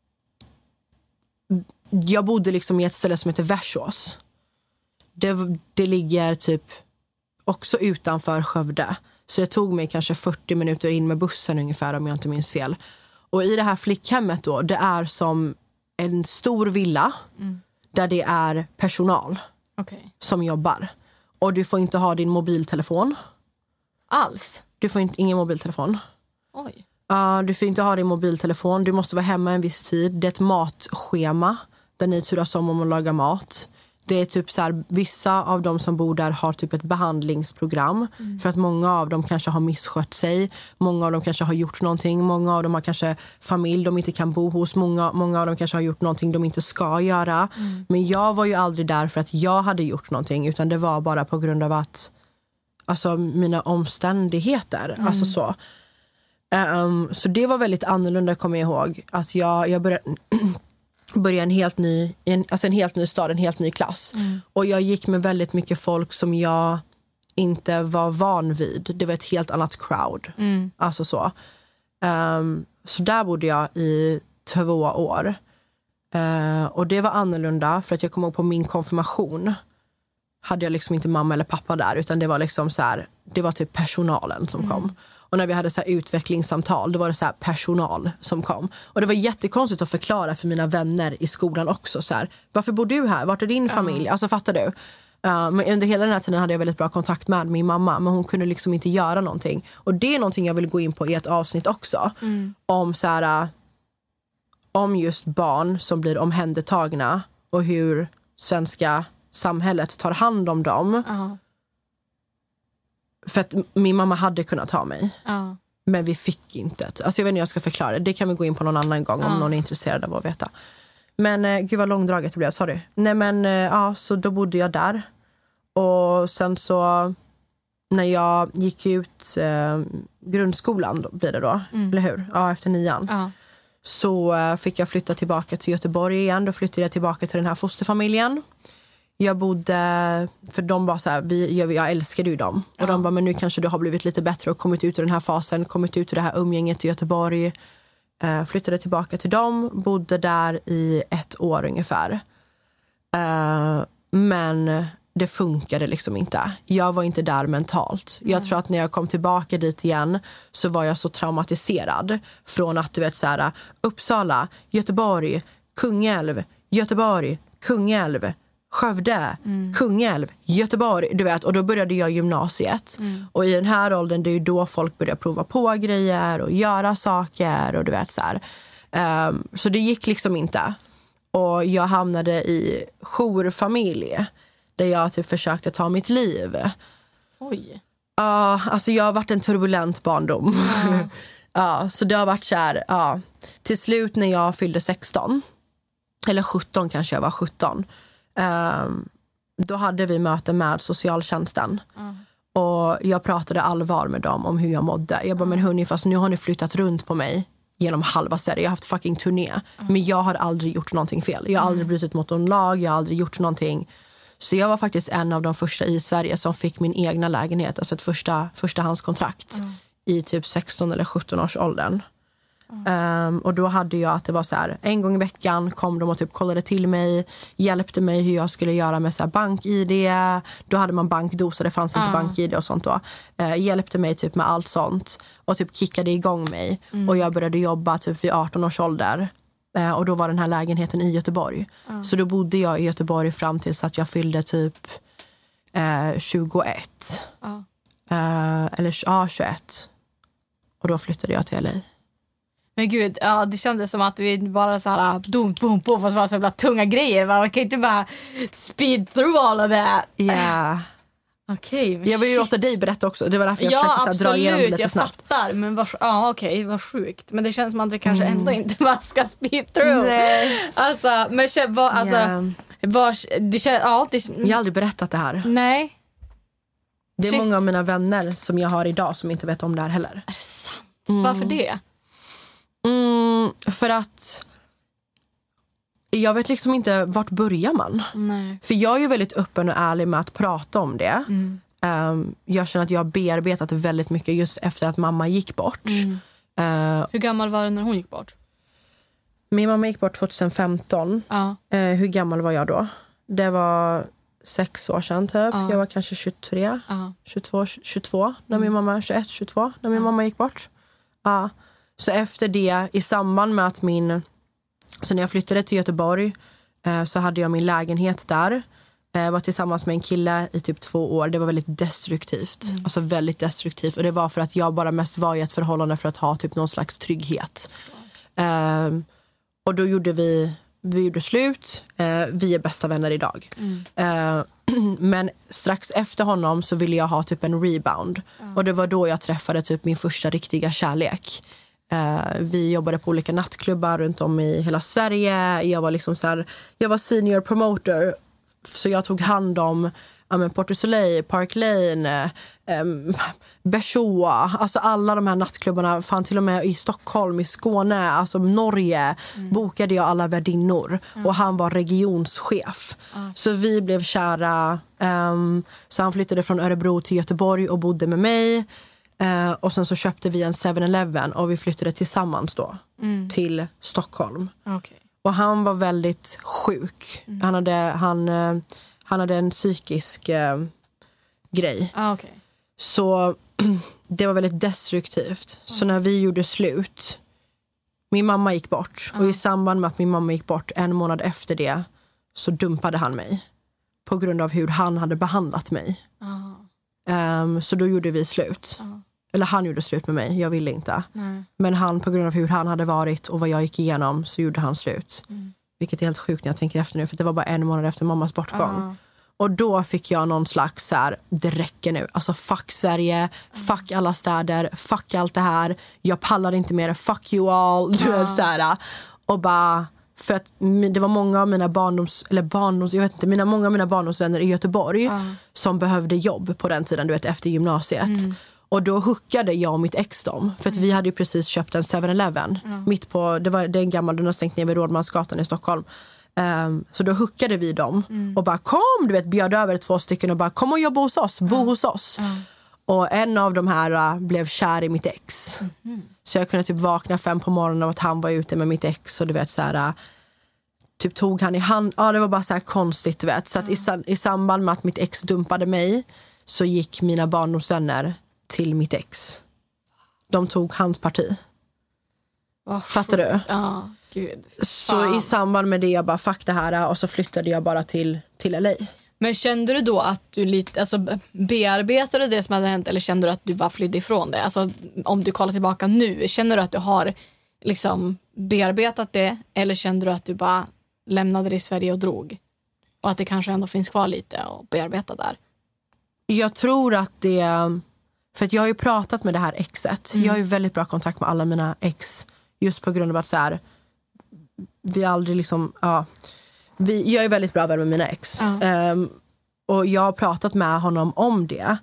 jag bodde liksom i ett ställe som heter Värsås. Det ligger typ också utanför Skövde. Så det tog mig kanske 40 minuter in med bussen ungefär om jag inte minns fel. Och i det här flickhemmet då, det är som en stor villa där det är personal som jobbar. Och du får inte ha din mobiltelefon. Alls? Du får ingen mobiltelefon. Oj. Du får inte ha din mobiltelefon. Du måste vara hemma en viss tid. Det är ett matschema där ni turas om att laga mat. Det är typ så här, vissa av de som bor där har typ ett behandlingsprogram. För att många av dem kanske har misskött sig. Många av dem kanske har gjort någonting. Många av dem har kanske familj de inte kan bo hos. Många av dem kanske har gjort någonting de inte ska göra. Men jag var ju aldrig där för att jag hade gjort någonting. Utan det var bara på grund av att alltså mina omständigheter. Alltså så. Så det var väldigt annorlunda, kommer jag ihåg. Att jag började en helt ny stad, en helt ny klass. Och jag gick med väldigt mycket folk som jag inte var van vid. Det var ett helt annat crowd. Alltså så. Så där bodde jag i 2 år. Och det var annorlunda för att jag kom ihåg på min konfirmation hade jag liksom inte mamma eller pappa där, utan det var liksom så här, det var typ personalen som kom. Och när vi hade så här utvecklingssamtal, då var det så här personal som kom. Och det var jättekonstigt att förklara för mina vänner i skolan också så här, varför bor du här? Vart är din familj? Alltså fattar du? Men under hela den här tiden hade jag väldigt bra kontakt med min mamma, men hon kunde liksom inte göra någonting. Och det är någonting jag vill gå in på i ett avsnitt också. Om så här, om just barn som blir omhändertagna och hur svenska samhället tar hand om dem. För att min mamma hade kunnat ta mig. Men vi fick inte. Alltså jag vet inte hur jag ska förklara det. Det kan vi gå in på någon annan gång om någon är intresserad av att veta. Men gud vad långdraget det blev, sorry. Nej men ja, så då bodde jag där. Och sen så när jag gick ut grundskolan då, blir det då, eller hur? Ja, efter 9:an. Så fick jag flytta tillbaka till Göteborg igen. Då flyttade jag tillbaka till den här fosterfamiljen. Jag bodde, för de bara så här, jag älskade ju dem. Och de bara, men nu kanske du har blivit lite bättre och kommit ut ur den här fasen, kommit ut ur det här umgänget i Göteborg. Flyttade tillbaka till dem, bodde där i 1 år ungefär. Men det funkade liksom inte. Jag var inte där mentalt. Jag tror att när jag kom tillbaka dit igen så var jag så traumatiserad. Från att du vet så här, Uppsala, Göteborg, Kungälv, Göteborg, Kungälv, Skövde, Kungälv, Göteborg, du vet. Och då började jag gymnasiet. Och i den här åldern, det är ju då folk börjar prova på grejer och göra saker och du vet så här. Så det gick liksom inte. Och jag hamnade i jourfamilj där jag typ försökte ta mitt liv. Oj. Alltså jag har varit en turbulent barndom. Så det har varit så här, till slut när jag fyllde 16 eller 17 kanske, jag var 17. Då hade vi möte med socialtjänsten. Och jag pratade allvar med dem om hur jag mådde. Jag bara, men hörni, fast nu har ni flyttat runt på mig genom halva Sverige. Jag har haft fucking turné. Men jag har aldrig gjort någonting fel. Jag har aldrig brutit mot någon lag. Jag har aldrig gjort någonting. Så jag var faktiskt en av de första i Sverige som fick min egna lägenhet. Alltså ett förstahandskontrakt i typ 16 eller 17 års åldern. Och då hade jag att det var så här, en gång i veckan kom de och typ kollade till mig, hjälpte mig hur jag skulle göra med så här bank-ID. Då hade man bankdosa, det fanns inte bank-ID och sånt då. Hjälpte mig typ med allt sånt och typ kickade igång mig. Och jag började jobba typ vid 18 års ålder. Och då var den här lägenheten i Göteborg. Så då bodde jag i Göteborg fram tills att jag fyllde typ 21. Eller 21. Och då flyttade jag till LA. Men gud, det kändes som att vi bara så här boom, fast det var så jävla tunga grejer. Man kan inte bara speed through all of that. Yeah. Okej, men Jag vill ju låta dig berätta också. Det var därför jag försökte så dra igenom det lite snabbt. Jag fattar. Men vad sjukt. Men det känns som att vi kanske ändå inte bara ska speed through. Nej. Alltså, men jag har aldrig berättat det här. Nej. Det är Shit. många av mina vänner som jag har idag som inte vet om det här heller. Är det sant? Varför det? För att jag vet liksom inte vart börjar man. Nej. För jag är ju väldigt öppen och ärlig med att prata om det. Jag känner att jag har bearbetat väldigt mycket just efter att mamma gick bort. Hur gammal var du när hon gick bort? Min mamma gick bort 2015. Hur gammal var jag då? Det var 6 år sedan typ. Jag var kanske 23, 22 när min mamma, 21, 22 när min mamma gick bort. Så efter det, i samband med att så när jag flyttade till Göteborg så hade jag min lägenhet där. Jag var tillsammans med en kille i typ 2 år. Det var väldigt destruktivt. Alltså väldigt destruktivt. Och det var för att jag bara mest var i ett förhållande för att ha typ någon slags trygghet. Och då gjorde vi gjorde slut. Vi är bästa vänner idag. Men strax efter honom så ville jag ha typ en rebound. Och det var då jag träffade typ min första riktiga kärlek. Vi jobbade på olika nattklubbar runt om i hela Sverige. Jag var liksom jag var senior promoter. Så jag tog hand om Port du Soleil, Park Lane, Bershoa, alltså alla de här nattklubbarna, fan till och med i Stockholm, i Skåne, alltså Norge, bokade jag alla värdinnor och han var regionschef. Så vi blev kära, så han flyttade från Örebro till Göteborg och bodde med mig. Och sen så köpte vi en 7-Eleven och vi flyttade tillsammans då till Stockholm. Okay. Och han var väldigt sjuk. Han hade en psykisk grej. Okay. Så det var väldigt destruktivt. Så när vi gjorde slut, min mamma gick bort. Och i samband med att min mamma gick bort 1 månad efter det så dumpade han mig. På grund av hur han hade behandlat mig. Så då gjorde vi slut. Eller han gjorde slut med mig, jag ville inte. Men han, på grund av hur han hade varit och vad jag gick igenom, så gjorde han slut. Vilket är helt sjukt när jag tänker efter nu, för det var bara 1 månad efter mammas bortgång. Och då fick jag någon slags det räcker nu. Alltså fuck Sverige, fuck alla städer, fuck allt det här. Jag pallar inte mer, fuck you all. Du vet, och bara, för att det var många av mina många av mina barndomsvänner i Göteborg som behövde jobb på den tiden, du vet, efter gymnasiet. Och då hookade jag och mitt ex dem. För att vi hade ju precis köpt en 7-Eleven. Mitt på, det är en gammal, den har stängt ner vid Rådmansgatan i Stockholm. Så då hookade vi dem. Och bara kom, du vet, bjöd över 2 stycken och bara kom och jobba hos oss, bo hos oss. Och en av de här blev kär i mitt ex. Så jag kunde typ vakna 5 på morgonen av att han var ute med mitt ex. Och du vet typ tog han i hand. Ja, det var bara konstigt, du vet. Så att i samband med att mitt ex dumpade mig så gick mina barndomsvänner till mitt ex. De tog hans parti. Fattar du? Ja, gud. Så i samband med det jag bara fuck det här, och så flyttade jag bara till LA. Men kände du då att du bearbetade det som hade hänt, eller kände du att du bara flydde ifrån det? Alltså om du kollar tillbaka nu, känner du att du har liksom bearbetat det, eller kände du att du bara lämnade det i Sverige och drog? Och att det kanske ändå finns kvar lite att bearbeta där? Jag tror att det, för att jag har ju pratat med det här exet. Jag har ju väldigt bra kontakt med alla mina ex, just på grund av att vi aldrig liksom, jag är väldigt bra vän med mina ex. Och jag har pratat med honom om det.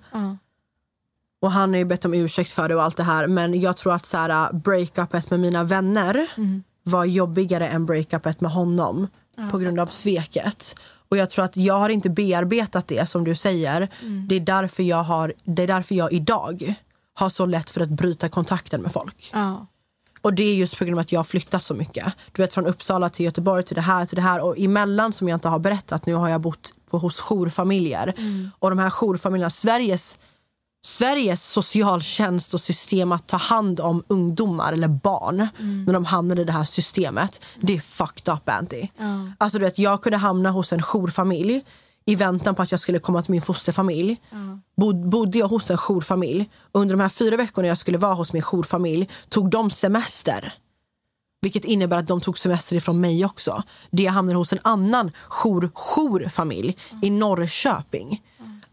Och han har ju bett om ursäkt för det och allt det här. Men jag tror att breakupet med mina vänner var jobbigare än breakupet med honom. På grund av sveket. Och jag tror att jag har inte bearbetat det, som du säger. Det är därför jag idag har så lätt för att bryta kontakten med folk. Och det är just på grund av att jag har flyttat så mycket. Du vet, från Uppsala till Göteborg till det här. Och emellan, som jag inte har berättat, nu har jag bott hos jourfamiljer. Och de här jourfamiljerna, Sveriges socialtjänst och system att ta hand om ungdomar eller barn när de hamnar i det här systemet, det är fucked up, Anty. Alltså du vet, jag kunde hamna hos en jourfamilj i väntan på att jag skulle komma till min fosterfamilj. Bodde jag hos en jourfamilj. Under de här 4 veckorna jag skulle vara hos min jourfamilj tog de semester. Vilket innebär att de tog semester ifrån mig också. Det jag hamnade hos en annan jourfamilj i Norrköping.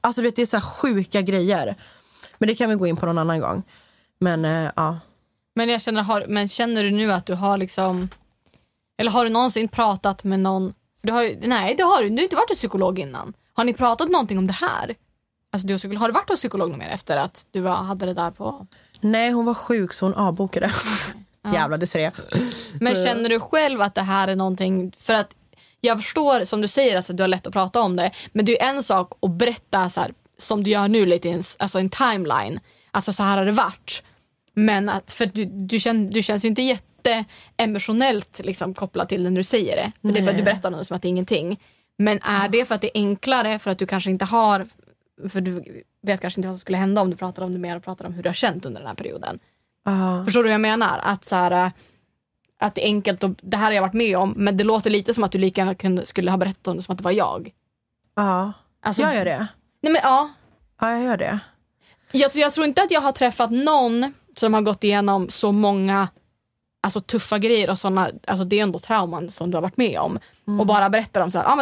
Alltså du vet, det är så här sjuka grejer. Men det kan vi gå in på någon annan gång. Men ja. Men jag känner du nu att du har liksom, eller har du någonsin pratat med någon, för du har inte varit hos psykolog innan. Har ni pratat någonting om det här? Alltså har du varit hos psykolog någon mer efter att du hade det där på? Nej, hon var sjuk så hon avbokade. Okay. Ja. Jävlar, det ser jag. Men känner du själv att det här är någonting, för att jag förstår som du säger att du har lätt att prata om det, men det är en sak att berätta så här, som du gör nu lite i en timeline. Alltså så här har det varit. Men för du känns ju inte jätteemotionellt liksom kopplad till det när du säger det. För det är bara, du berättar något som att det är ingenting. Men är det för att det är enklare, för att du kanske inte har, för du vet kanske inte vad som skulle hända om du pratar om det mer och pratar om hur du har känt under den här perioden. Förstår du vad jag menar? Att så här, att det är enkelt och det här har jag varit med om, men det låter lite som att du lika gärna skulle ha berättat om det som att det var jag. Ja, alltså, jag gör det. Nej, men ja, jag gör det. Jag tror inte att jag har träffat någon som har gått igenom så många alltså tuffa grejer och såna, alltså det är ändå trauman som du har varit med om och bara berättar om så här, men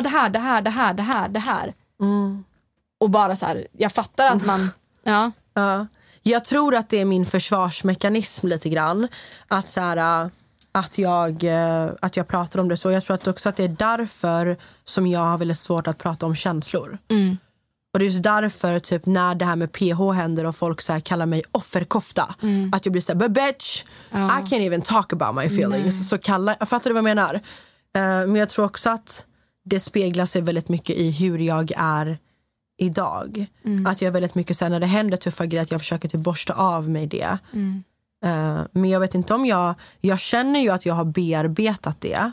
det här. Och bara så här, jag fattar att man ja. Jag tror att det är min försvarsmekanism lite grann att så här, att jag pratar om det så. Jag tror att också att det är därför som jag har väldigt svårt att prata om känslor. Och det är just därför typ när det här med PH händer och folk så här kallar mig offerkofta. Att jag blir så här, but bitch, I can't even talk about my feelings. Så fattar du vad jag menar? Men jag tror också att det speglar sig väldigt mycket i hur jag är idag. Att jag är väldigt mycket så här, när det händer tuffa grejer, att jag försöker typ borsta av mig det. Men jag vet inte om jag känner ju att jag har bearbetat det.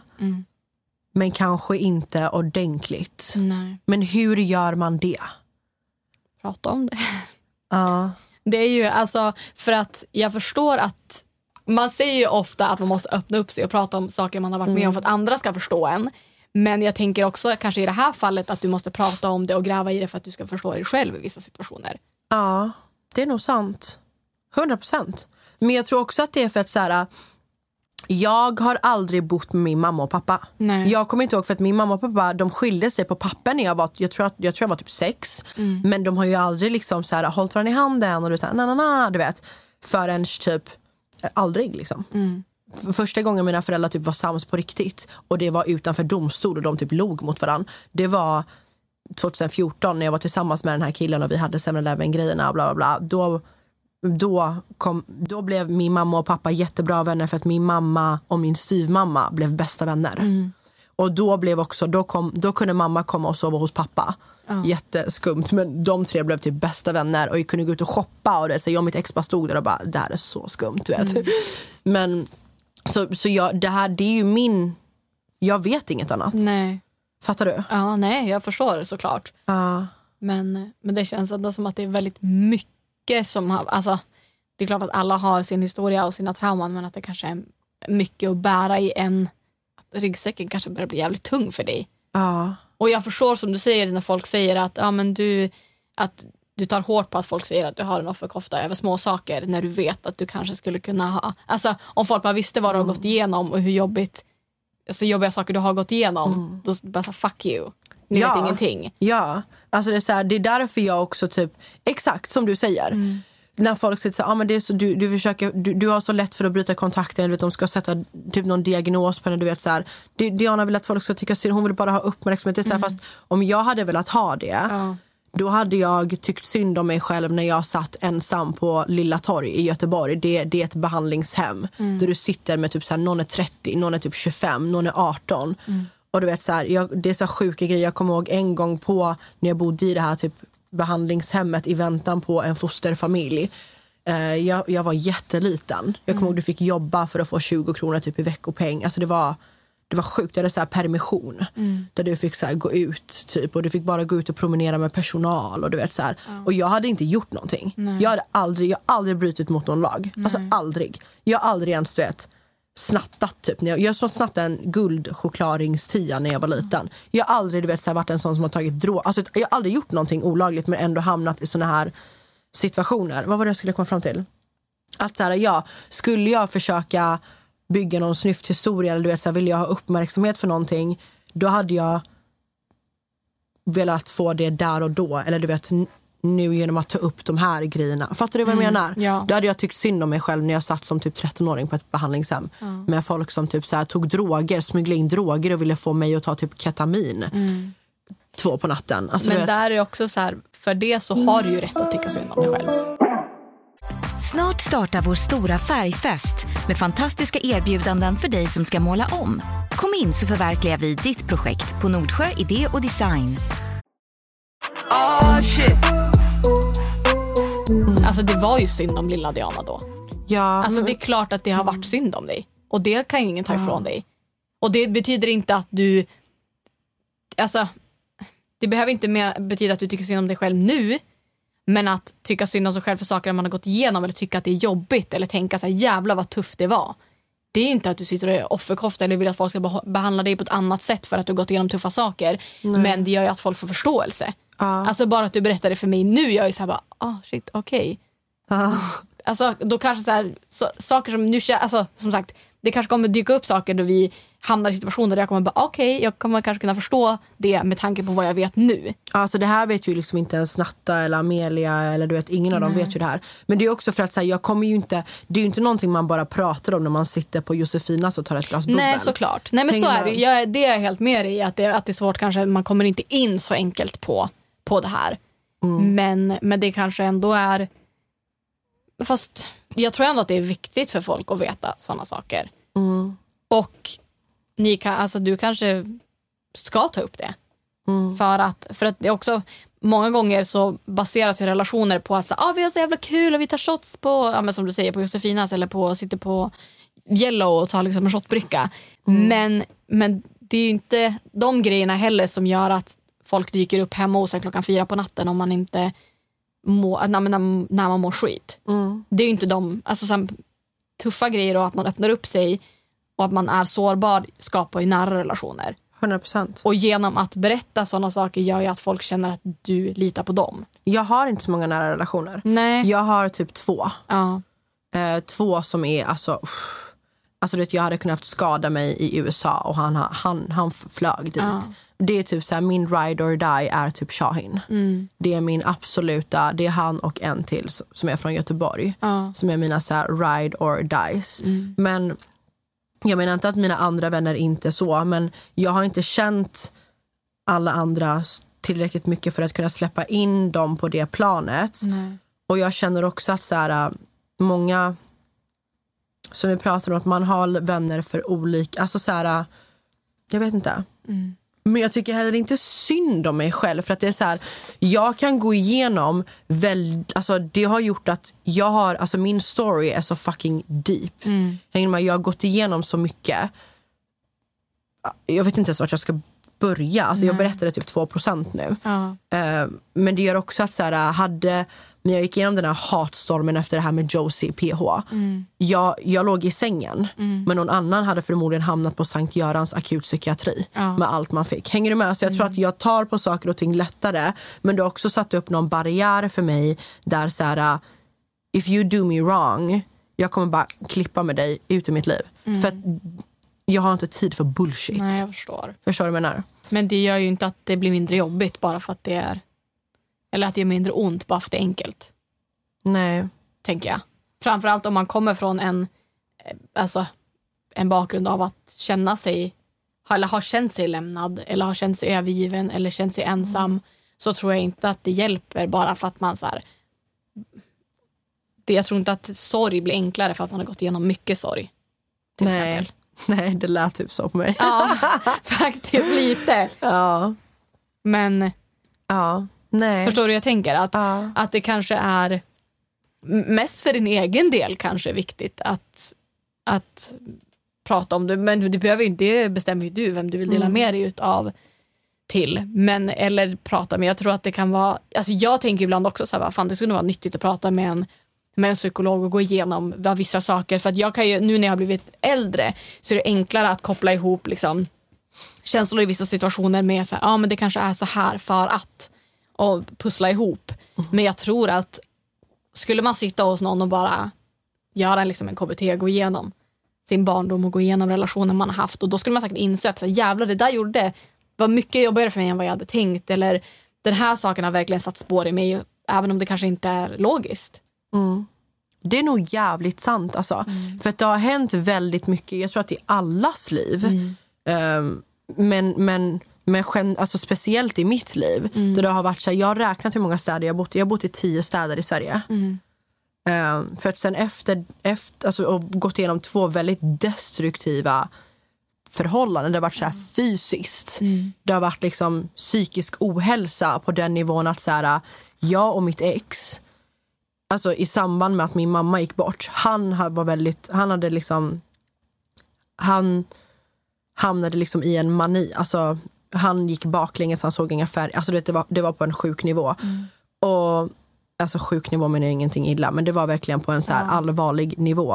Men kanske inte ordentligt. Nej. Men hur gör man det? Prata om det. Det är ju alltså, för att jag förstår att man säger ju ofta att man måste öppna upp sig och prata om saker man har varit med om för att andra ska förstå en. Men jag tänker också kanske i det här fallet att du måste prata om det och gräva i det för att du ska förstå dig själv i vissa situationer. Ja, det är nog sant. 100%. Men jag tror också att det är för att så här, jag har aldrig bott med min mamma och pappa. Nej. Jag kommer inte ihåg, för att min mamma och pappa, de skilde sig på papper när jag tror jag var typ 6. Men de har ju aldrig liksom så här hållit varandra i handen och du säger du vet, förrän typ aldrig liksom. Första gången mina föräldrar typ var sams på riktigt och det var utanför domstol och de typ log mot varandra. Det var 2014 när jag var tillsammans med den här killen och vi hade 7-Eleven-grejerna och bla bla bla. Då blev min mamma och pappa jättebra vänner för att min mamma och min styvmamma blev bästa vänner. Och då kunde mamma komma och sova hos pappa. Jätteskumt, men de tre blev typ bästa vänner och jag kunde gå ut och shoppa och det, så jag och mitt ex bara stod där och bara, det här är så skumt, du vet. Men så det är ju jag vet inget annat. Nej. Fattar du? Ja, nej, jag förstår det såklart. Men det känns ändå som att det är väldigt mycket som har, alltså det är klart att alla har sin historia och sina trauman, men att det kanske är mycket att bära i att ryggsäcken kanske börjar bli jävligt tung för dig. Och jag förstår som du säger när folk säger att att du tar hårt på att folk säger att du har en offerkofta över små saker när du vet att du kanske skulle kunna ha, alltså om folk bara visste vad du har gått igenom och hur jobbiga saker du har gått igenom, då bara fuck you. Ni vet ingenting. Ja, alltså det är så här, det är därför jag också typ, exakt som du säger. När folk säger så här, men det är så, du försöker, du har så lätt för att bryta kontakten, du vet, de ska sätta typ någon diagnos på henne, du vet så här. Diana vill att folk ska tycka synd, hon vill bara ha uppmärksamhet. Det är så här, fast om jag hade velat ha det, då hade jag tyckt synd om mig själv när jag satt ensam på Lilla Torg i Göteborg. Det är ett behandlingshem där du sitter med typ så här, någon är 30, någon är typ 25, någon är 18. Och du vet så här, det är så sjuka grejer. Jag kommer ihåg en gång när jag bodde i det här typ behandlingshemmet i väntan på en fosterfamilj. Jag var jätteliten. Jag kommer ihåg du fick jobba för att få 20 kronor typ i veckopeng. Alltså det var sjukt. Jag hade så här permission där du fick så här gå ut typ, och du fick bara gå ut och promenera med personal och du vet så här. Och jag hade inte gjort någonting. Jag har aldrig brutit mot någon lag. Alltså aldrig. Jag har aldrig ens snattat typ. Jag snattade en guldchokladringstia när jag var liten. Jag har aldrig så här, varit en sån som har tagit alltså jag har aldrig gjort någonting olagligt men ändå hamnat i såna här situationer. Vad var det jag skulle komma fram till? Att så här, skulle jag försöka bygga någon snyfthistoria eller du vet så här, vill jag ha uppmärksamhet för någonting, då hade jag velat få det där och då, eller du vet nu genom att ta upp de här grejerna. Fattar du vad jag menar? Ja. Då hade jag tyckt synd om mig själv när jag satt som typ 13-åring på ett behandlingshem. Med folk som typ så här tog droger, smugglade in droger och ville få mig att ta typ ketamin. 2 på natten. Alltså, men där är också så här, för det så har du ju rätt att tycka synd om dig själv. Snart startar vår stora färgfest med fantastiska erbjudanden för dig som ska måla om. Kom in så förverkligar vi ditt projekt på Nordsjö Idé och Design. Oh shit. Alltså det var ju synd om lilla Diana då. Ja, Alltså men, det är klart att det har varit synd om dig. Och det kan ju ingen ta ifrån dig. Och det betyder inte att du... Alltså, det behöver inte betyda att du tycker synd om dig själv nu. Men att tycka synd om sig själv för saker man har gått igenom, eller tycka att det är jobbigt, eller tänka så här, jävlar vad tufft det var. Det är inte att du sitter och är offerkofta eller vill att folk ska behandla dig på ett annat sätt för att du har gått igenom tuffa saker. Nej. Men det gör ju att folk får förståelse. Alltså bara att du berättar det för mig nu, jag är så här bara, shit, okej. Alltså då kanske så här, saker som nu, alltså som sagt, det kanske kommer dyka upp saker då vi hamnar i situationer där jag kommer bara, jag kommer kanske kunna förstå det med tanke på vad jag vet nu. Alltså det här vet ju liksom inte ens Natta eller Amelia eller du vet, ingen av dem vet ju det här. Men det är också för att säga, jag kommer ju inte, det är ju inte någonting man bara pratar om när man sitter på Josefinas och tar ett glas bubbel. Nej, såklart. Nej, men så är det. Det är jag helt med i, att det är svårt kanske, man kommer inte in så enkelt på det här. Men det kanske ändå är, fast jag tror ändå att det är viktigt för folk att veta sådana saker. Och ni kan, alltså du kanske ska ta upp det. För att det också, många gånger så baseras ju relationer på att vi har så jävla kul och vi tar shots på, men som du säger, på Josefinas eller sitter på Yellow och tar liksom en shotbricka. Men det är ju inte de grejerna heller som gör att folk dyker upp hemma hos 4:00 på natten om man inte när man mår skit. Det är ju inte de, alltså så tuffa grejer, och att man öppnar upp sig och att man är sårbar skapar ju nära relationer. 100%. Och genom att berätta sådana saker gör ju att folk känner att du litar på dem. Jag har inte så många nära relationer. Nej. Jag har typ 2. Ja. 2 som är alltså du vet, jag hade kunnat skada mig i USA och han flög dit. Det är typ så här, min ride or die är typ Shahin. Det är min absoluta, det är han och en till som är från Göteborg. Som är mina så här ride or dies. Men jag menar inte att mina andra vänner inte är så, men jag har inte känt alla andra tillräckligt mycket för att kunna släppa in dem på det planet. Och jag känner också att så här, många som vi pratar om, att man har vänner för olika, alltså så här, jag vet inte. Men jag tycker heller inte synd om mig själv, för att det är så här, jag kan gå igenom alltså det har gjort att jag har, alltså min story är så fucking deep. Jag har gått igenom så mycket. Jag vet inte ens vart jag ska börja. Alltså jag berättade typ 2% nu. Men det gör också att så här, när jag gick igenom den här hatstormen efter det här med Josie PH. Jag låg i sängen. Men någon annan hade förmodligen hamnat på Sankt Görans akutpsykiatri. Med allt man fick. Hänger du med? Så jag tror att jag tar på saker och ting lättare. Men det har också satt upp någon barriär för mig. Där så här, if you do me wrong, jag kommer bara klippa med dig ut i mitt liv. För att jag har inte tid för bullshit. Nej, jag förstår. Förstår du vad jag menar? Men det gör ju inte att det blir mindre jobbigt bara för att det är, eller att det är mindre ont bara för att det är enkelt. Nej. Tänker jag. Framförallt om man kommer från en bakgrund av att känna sig, eller har känt sig lämnad, eller har känt sig övergiven, eller känt sig ensam, så tror jag inte att det hjälper bara för att man så här, jag tror inte att sorg blir enklare för att man har gått igenom mycket sorg. Till exempel. Nej, det lät typ så på mig. Ja, faktiskt lite. Ja. Men nej. förstår du jag tänker? Att det kanske är mest för din egen del kanske viktigt att prata om det. Men det behöver inte, det bestämmer ju du vem du vill dela med dig utav till. Men, eller prata med. Jag tror att det kan vara, alltså jag tänker ibland också så här, fan, det skulle vara nyttigt att prata med en psykolog och gå igenom vissa saker. För att jag kan ju, nu när jag har blivit äldre, så är det enklare att koppla ihop liksom känslor i vissa situationer med så här, men det kanske är så här för att, och pussla ihop. Men jag tror att skulle man sitta hos någon och bara göra liksom en KBT, gå igenom sin barndom och gå igenom relationen man har haft, och då skulle man säkert inse att jävlar, det där var mycket jobbigare för mig än vad jag hade tänkt, eller den här saken har verkligen satt spår i mig även om det kanske inte är logiskt. Det är nog jävligt sant alltså. För att det har hänt väldigt mycket, jag tror att i allas liv. Men alltså speciellt i mitt liv. Där det har varit så här, jag har räknat hur många städer jag har bott i 10 städer i Sverige. För att sen efter alltså, och gått igenom 2 väldigt destruktiva förhållanden. Det har varit så här fysiskt. Det har varit liksom psykisk ohälsa på den nivån att så här, jag och mitt ex, alltså i samband med att min mamma gick bort, han hamnade liksom i en mani. Alltså han gick baklänges, han såg inga färg. Alltså det var på en sjuk nivå. Och alltså sjuk nivå menar ingenting illa, men det var verkligen på en så här allvarlig nivå.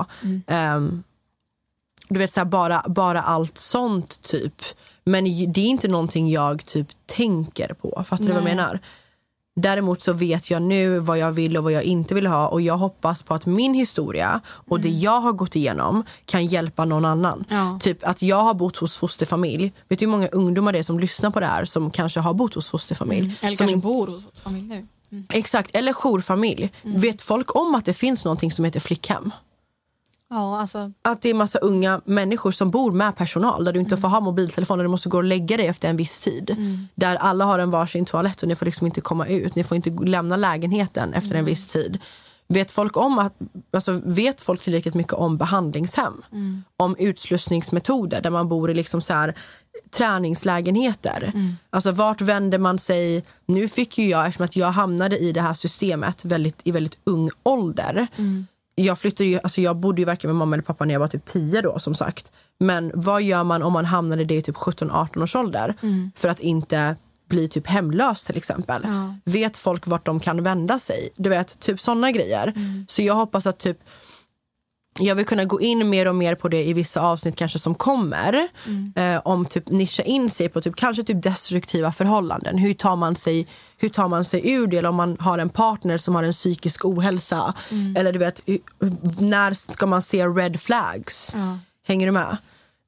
Du vet så här, bara allt sånt typ. Men det är inte någonting jag typ tänker på. Fattar du vad jag menar? Däremot så vet jag nu vad jag vill och vad jag inte vill ha. Och jag hoppas på att min historia och det jag har gått igenom kan hjälpa någon annan. Typ att jag har bott hos fosterfamilj. Vet du hur många ungdomar det är som lyssnar på det här som kanske har bott hos fosterfamilj? Eller som kanske bor hos familj nu. Exakt, eller jourfamilj. Vet folk om att det finns någonting som heter flickhem? Ja, alltså. Att det är massa unga människor som bor med personal där du inte får ha mobiltelefon, där du måste gå och lägga dig efter en viss tid. Där alla har en varsin toalett och ni får liksom inte komma ut. Ni får inte lämna lägenheten efter en viss tid. Vet folk vet folk tillräckligt mycket om behandlingshem? Om utslussningsmetoder där man bor i liksom så här träningslägenheter. Alltså vart vänder man sig? Nu fick ju jag, eftersom att jag hamnade i det här systemet i väldigt ung ålder. Jag flyttade ju, alltså jag bodde ju verkligen med mamma eller pappa när jag var typ 10 då, som sagt. Men vad gör man om man hamnade i det i typ 17-18 års ålder? För att inte bli typ hemlös till exempel. Vet folk vart de kan vända sig? Du vet, typ sådana grejer. Så jag hoppas att typ jag vill kunna gå in mer och mer på det i vissa avsnitt kanske som kommer. Om typ nischa in sig på typ kanske typ destruktiva förhållanden. Hur tar man sig ur det, eller om man har en partner som har en psykisk ohälsa. Eller du vet, när ska man se red flags? Hänger du med?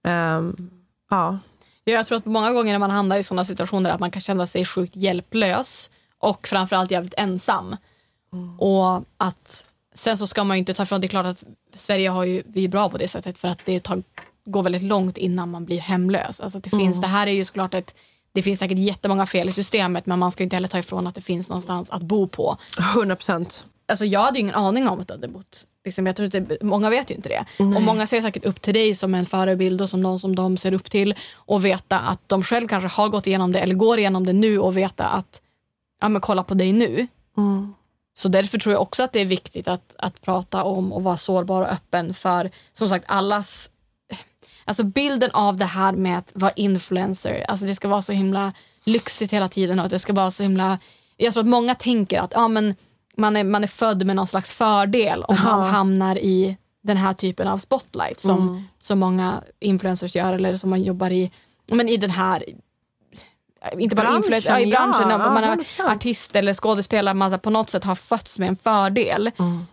Jag tror att många gånger när man hamnar i sådana situationer att man kan känna sig sjukt hjälplös och framförallt jävligt ensam. Och att sen så ska man ju inte ta ifrån, det är klart att Sverige vi är bra på det sättet för att det går väldigt långt innan man blir hemlös. Alltså det här är ju såklart det finns säkert jättemånga fel i systemet, men man ska ju inte heller ta ifrån att det finns någonstans att bo på. 100%. Alltså jag hade ju ingen aning om att du hade bott. Liksom, jag tror att många vet ju inte det. Och många ser säkert upp till dig som en förebild och som någon som de ser upp till. Och veta att de själv kanske har gått igenom det eller går igenom det nu och veta att men kolla på dig nu. Så därför tror jag också att det är viktigt att prata om och vara sårbar och öppen för, som sagt, allas. Alltså bilden av det här med att vara influencer, alltså det ska vara så himla lyxigt hela tiden och det ska vara så himla, jag tror att många tänker att men man är född med någon slags fördel om man hamnar i den här typen av spotlight som många influencers gör, eller som man jobbar i, men i den här, inte bara influencer, i branschen, man är artist eller skådespelare, man på något sätt har fötts med en fördel.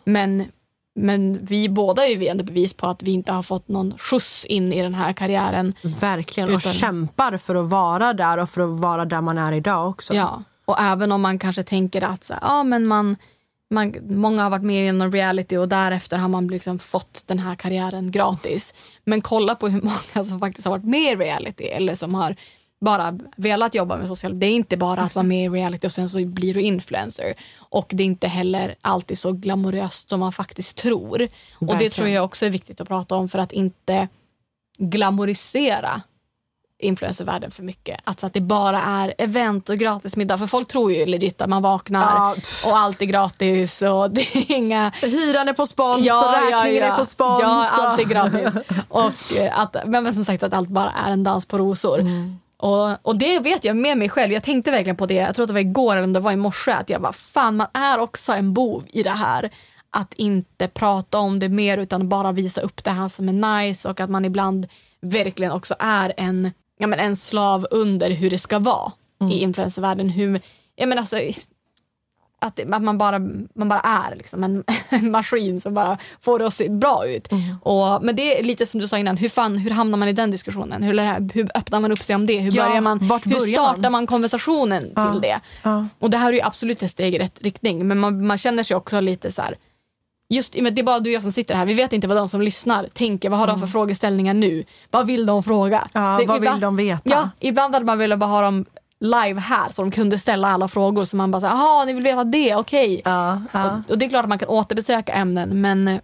Men vi båda är ju ändå bevis på att vi inte har fått någon skjuts in i den här karriären. Verkligen, och kämpar för att vara där och för att vara där man är idag också. Ja, och även om man kanske tänker att men många har varit med i en reality och därefter har man liksom fått den här karriären gratis. Men kolla på hur många som faktiskt har varit med i reality eller som har bara velat jobba med social. Det är inte bara att vara med i reality och sen så blir du influencer. Och det är inte heller alltid så glamoröst som man faktiskt tror. Verkligen. Och det tror jag också är viktigt att prata om för att inte glamorisera influencervärlden för mycket. Alltså att det bara är event och gratis middag. För folk tror ju legit att man vaknar och allt är gratis och det är inga... Hyran är på spons och räkningen är på spons. Ja, allt är gratis. Och men som sagt att allt bara är en dans på rosor. Och det vet jag med mig själv. Jag tänkte verkligen på det. Jag tror att det var igår eller om det var i morse. Att jag bara, fan, man är också en bov i det här. Att inte prata om det mer utan bara visa upp det här som är nice. Och att man ibland verkligen också är en slav under hur det ska vara i influencervärlden. att man bara är liksom en maskin som bara får det att se bra ut. Men det är lite som du sa innan, hur hamnar man i den diskussionen? Hur öppnar man upp sig om det? Hur startar man konversationen till det? Och det här är ju absolut ett steg i rätt riktning, men man känner sig också lite så här, just det är bara du och jag som sitter här. Vi vet inte vad de som lyssnar tänker. Vad har de för frågeställningar nu? Vad vill de fråga? Vad vill de veta? Ja, ibland hade man velat bara ha dem live här så de kunde ställa alla frågor, så man bara så jaha, ni vill veta det, okej. Och det är klart att man kan återbesöka ämnen, men Men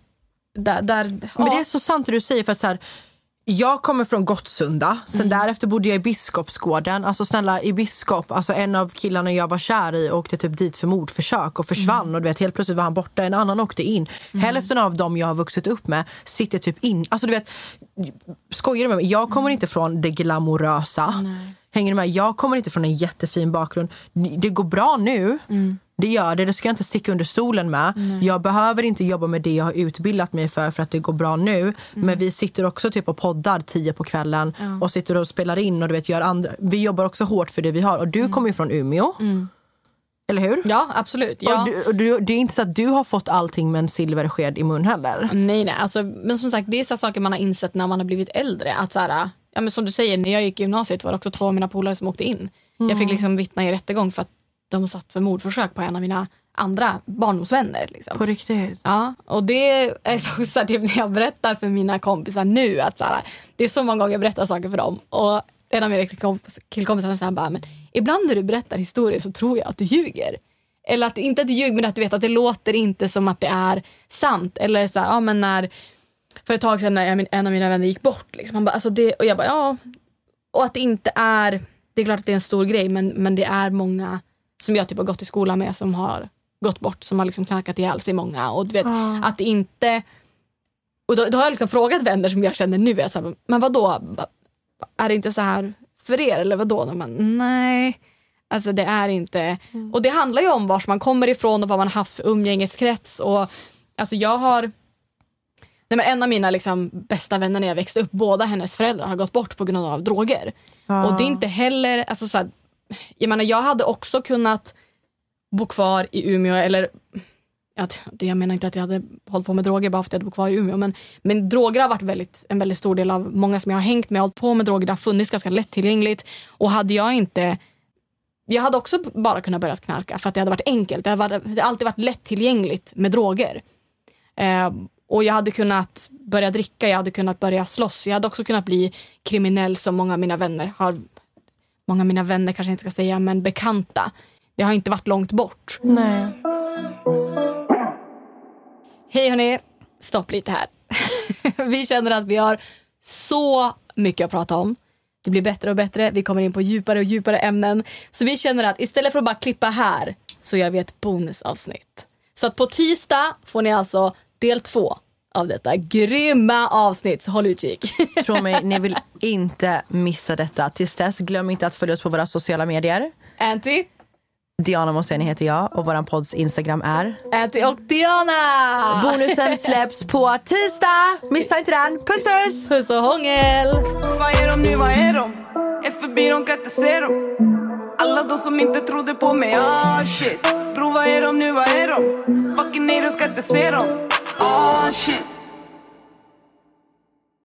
det är så sant det du säger, för att så här, jag kommer från Gottsunda. Sen därefter bodde jag i Biskopsgården. Alltså snälla, i Biskop, alltså en av killarna jag var kär i åkte typ dit för mordförsök och försvann. Och du vet, helt plötsligt var han borta, en annan åkte in. Hälften av dem jag har vuxit upp med sitter typ in. Alltså du vet, skojar du med mig? Jag kommer inte från det glamorösa. Hänger du med? Jag kommer inte från en jättefin bakgrund. Det går bra nu. Det gör det ska jag inte sticka under stolen med. Jag behöver inte jobba med det jag har utbildat mig för att det går bra nu. Men vi sitter också typ och poddar 10 på kvällen och sitter och spelar in och du vet, gör andra. Vi jobbar också hårt för det vi har. Och du kommer ju från Umeå. Eller hur? Ja, absolut. Ja. Och det är inte så att du har fått allting med en silversked i mun heller. Nej, alltså, men som sagt, det är så saker man har insett när man har blivit äldre. Att så här, ja, men som du säger, när jag gick i gymnasiet var det också 2 av mina polare som åkte in. Jag fick liksom vittna i rättegång för att de satt för mordförsök på en av mina andra barndomsvänner. Liksom. På riktigt? Ja, och det är så typ när jag berättar för mina kompisar nu att så här, det är så många gånger jag berättar saker för dem. Och en av mina killkompisar säger bara, men ibland när du berättar historier så tror jag att du ljuger. Eller att inte att du ljuger, men att du vet att det låter inte som att det är sant. Eller så här, ja men när för ett tag sedan när en av mina vänner gick bort liksom, han bara, alltså det, och jag bara ja, och att det inte är, det är klart att det är en stor grej, men det är många som jag typ har gått i skolan med som har gått bort, som har liksom knarkat ihjäl sig många, och du vet att det inte, och då har jag liksom frågat vänner som jag känner nu, att så här, men vadå, är det inte så här för er eller vadå? Och man, nej, alltså det är inte, och det handlar ju om var man kommer ifrån och vad man har haft för umgängeskrets. Och alltså jag har men en av mina liksom bästa vänner när jag växte upp, båda hennes föräldrar har gått bort på grund av droger. Och det är inte heller, alltså så här, jag menar, jag hade också kunnat bo kvar i Umeå, eller jag menar inte att jag hade hållit på med droger bara för att jag hade bott kvar i Umeå, men droger har varit en väldigt stor del av många som jag har hängt med, hållit på med droger, det har funnits ganska lättillgängligt, och hade jag hade också bara kunnat börja knarka för att det hade varit enkelt, det hade alltid varit lättillgängligt med droger. Och jag hade kunnat börja dricka, jag hade kunnat börja slåss, jag hade också kunnat bli kriminell som många av mina vänner har. Många av mina vänner kanske inte ska säga, men bekanta. Det har inte varit långt bort. Nej. Hej hörni, stopp lite här. Vi känner att vi har så mycket att prata om. Det blir bättre och bättre, vi kommer in på djupare och djupare ämnen. Så vi känner att istället för att bara klippa här, så gör vi ett bonusavsnitt. Så att på tisdag får ni alltså del 2 av detta grymma avsnitt, så håll utkik. Tro mig, ni vill inte missa detta. Tills dess, glöm inte att följa oss på våra sociala medier. Anty, Diana Moseni heter jag, och våran podds Instagram är Anty och Diana. Bonusen släpps på tisdag. Missa inte den. Puss puss. Puss och hångel. Vad är de nu, vad är de? Är förbi, de kan inte se dem. Alla de som inte trodde på mig, shit. Bro, vad är de nu, vad är de? Fucking nej, de ska inte se dem. Shit.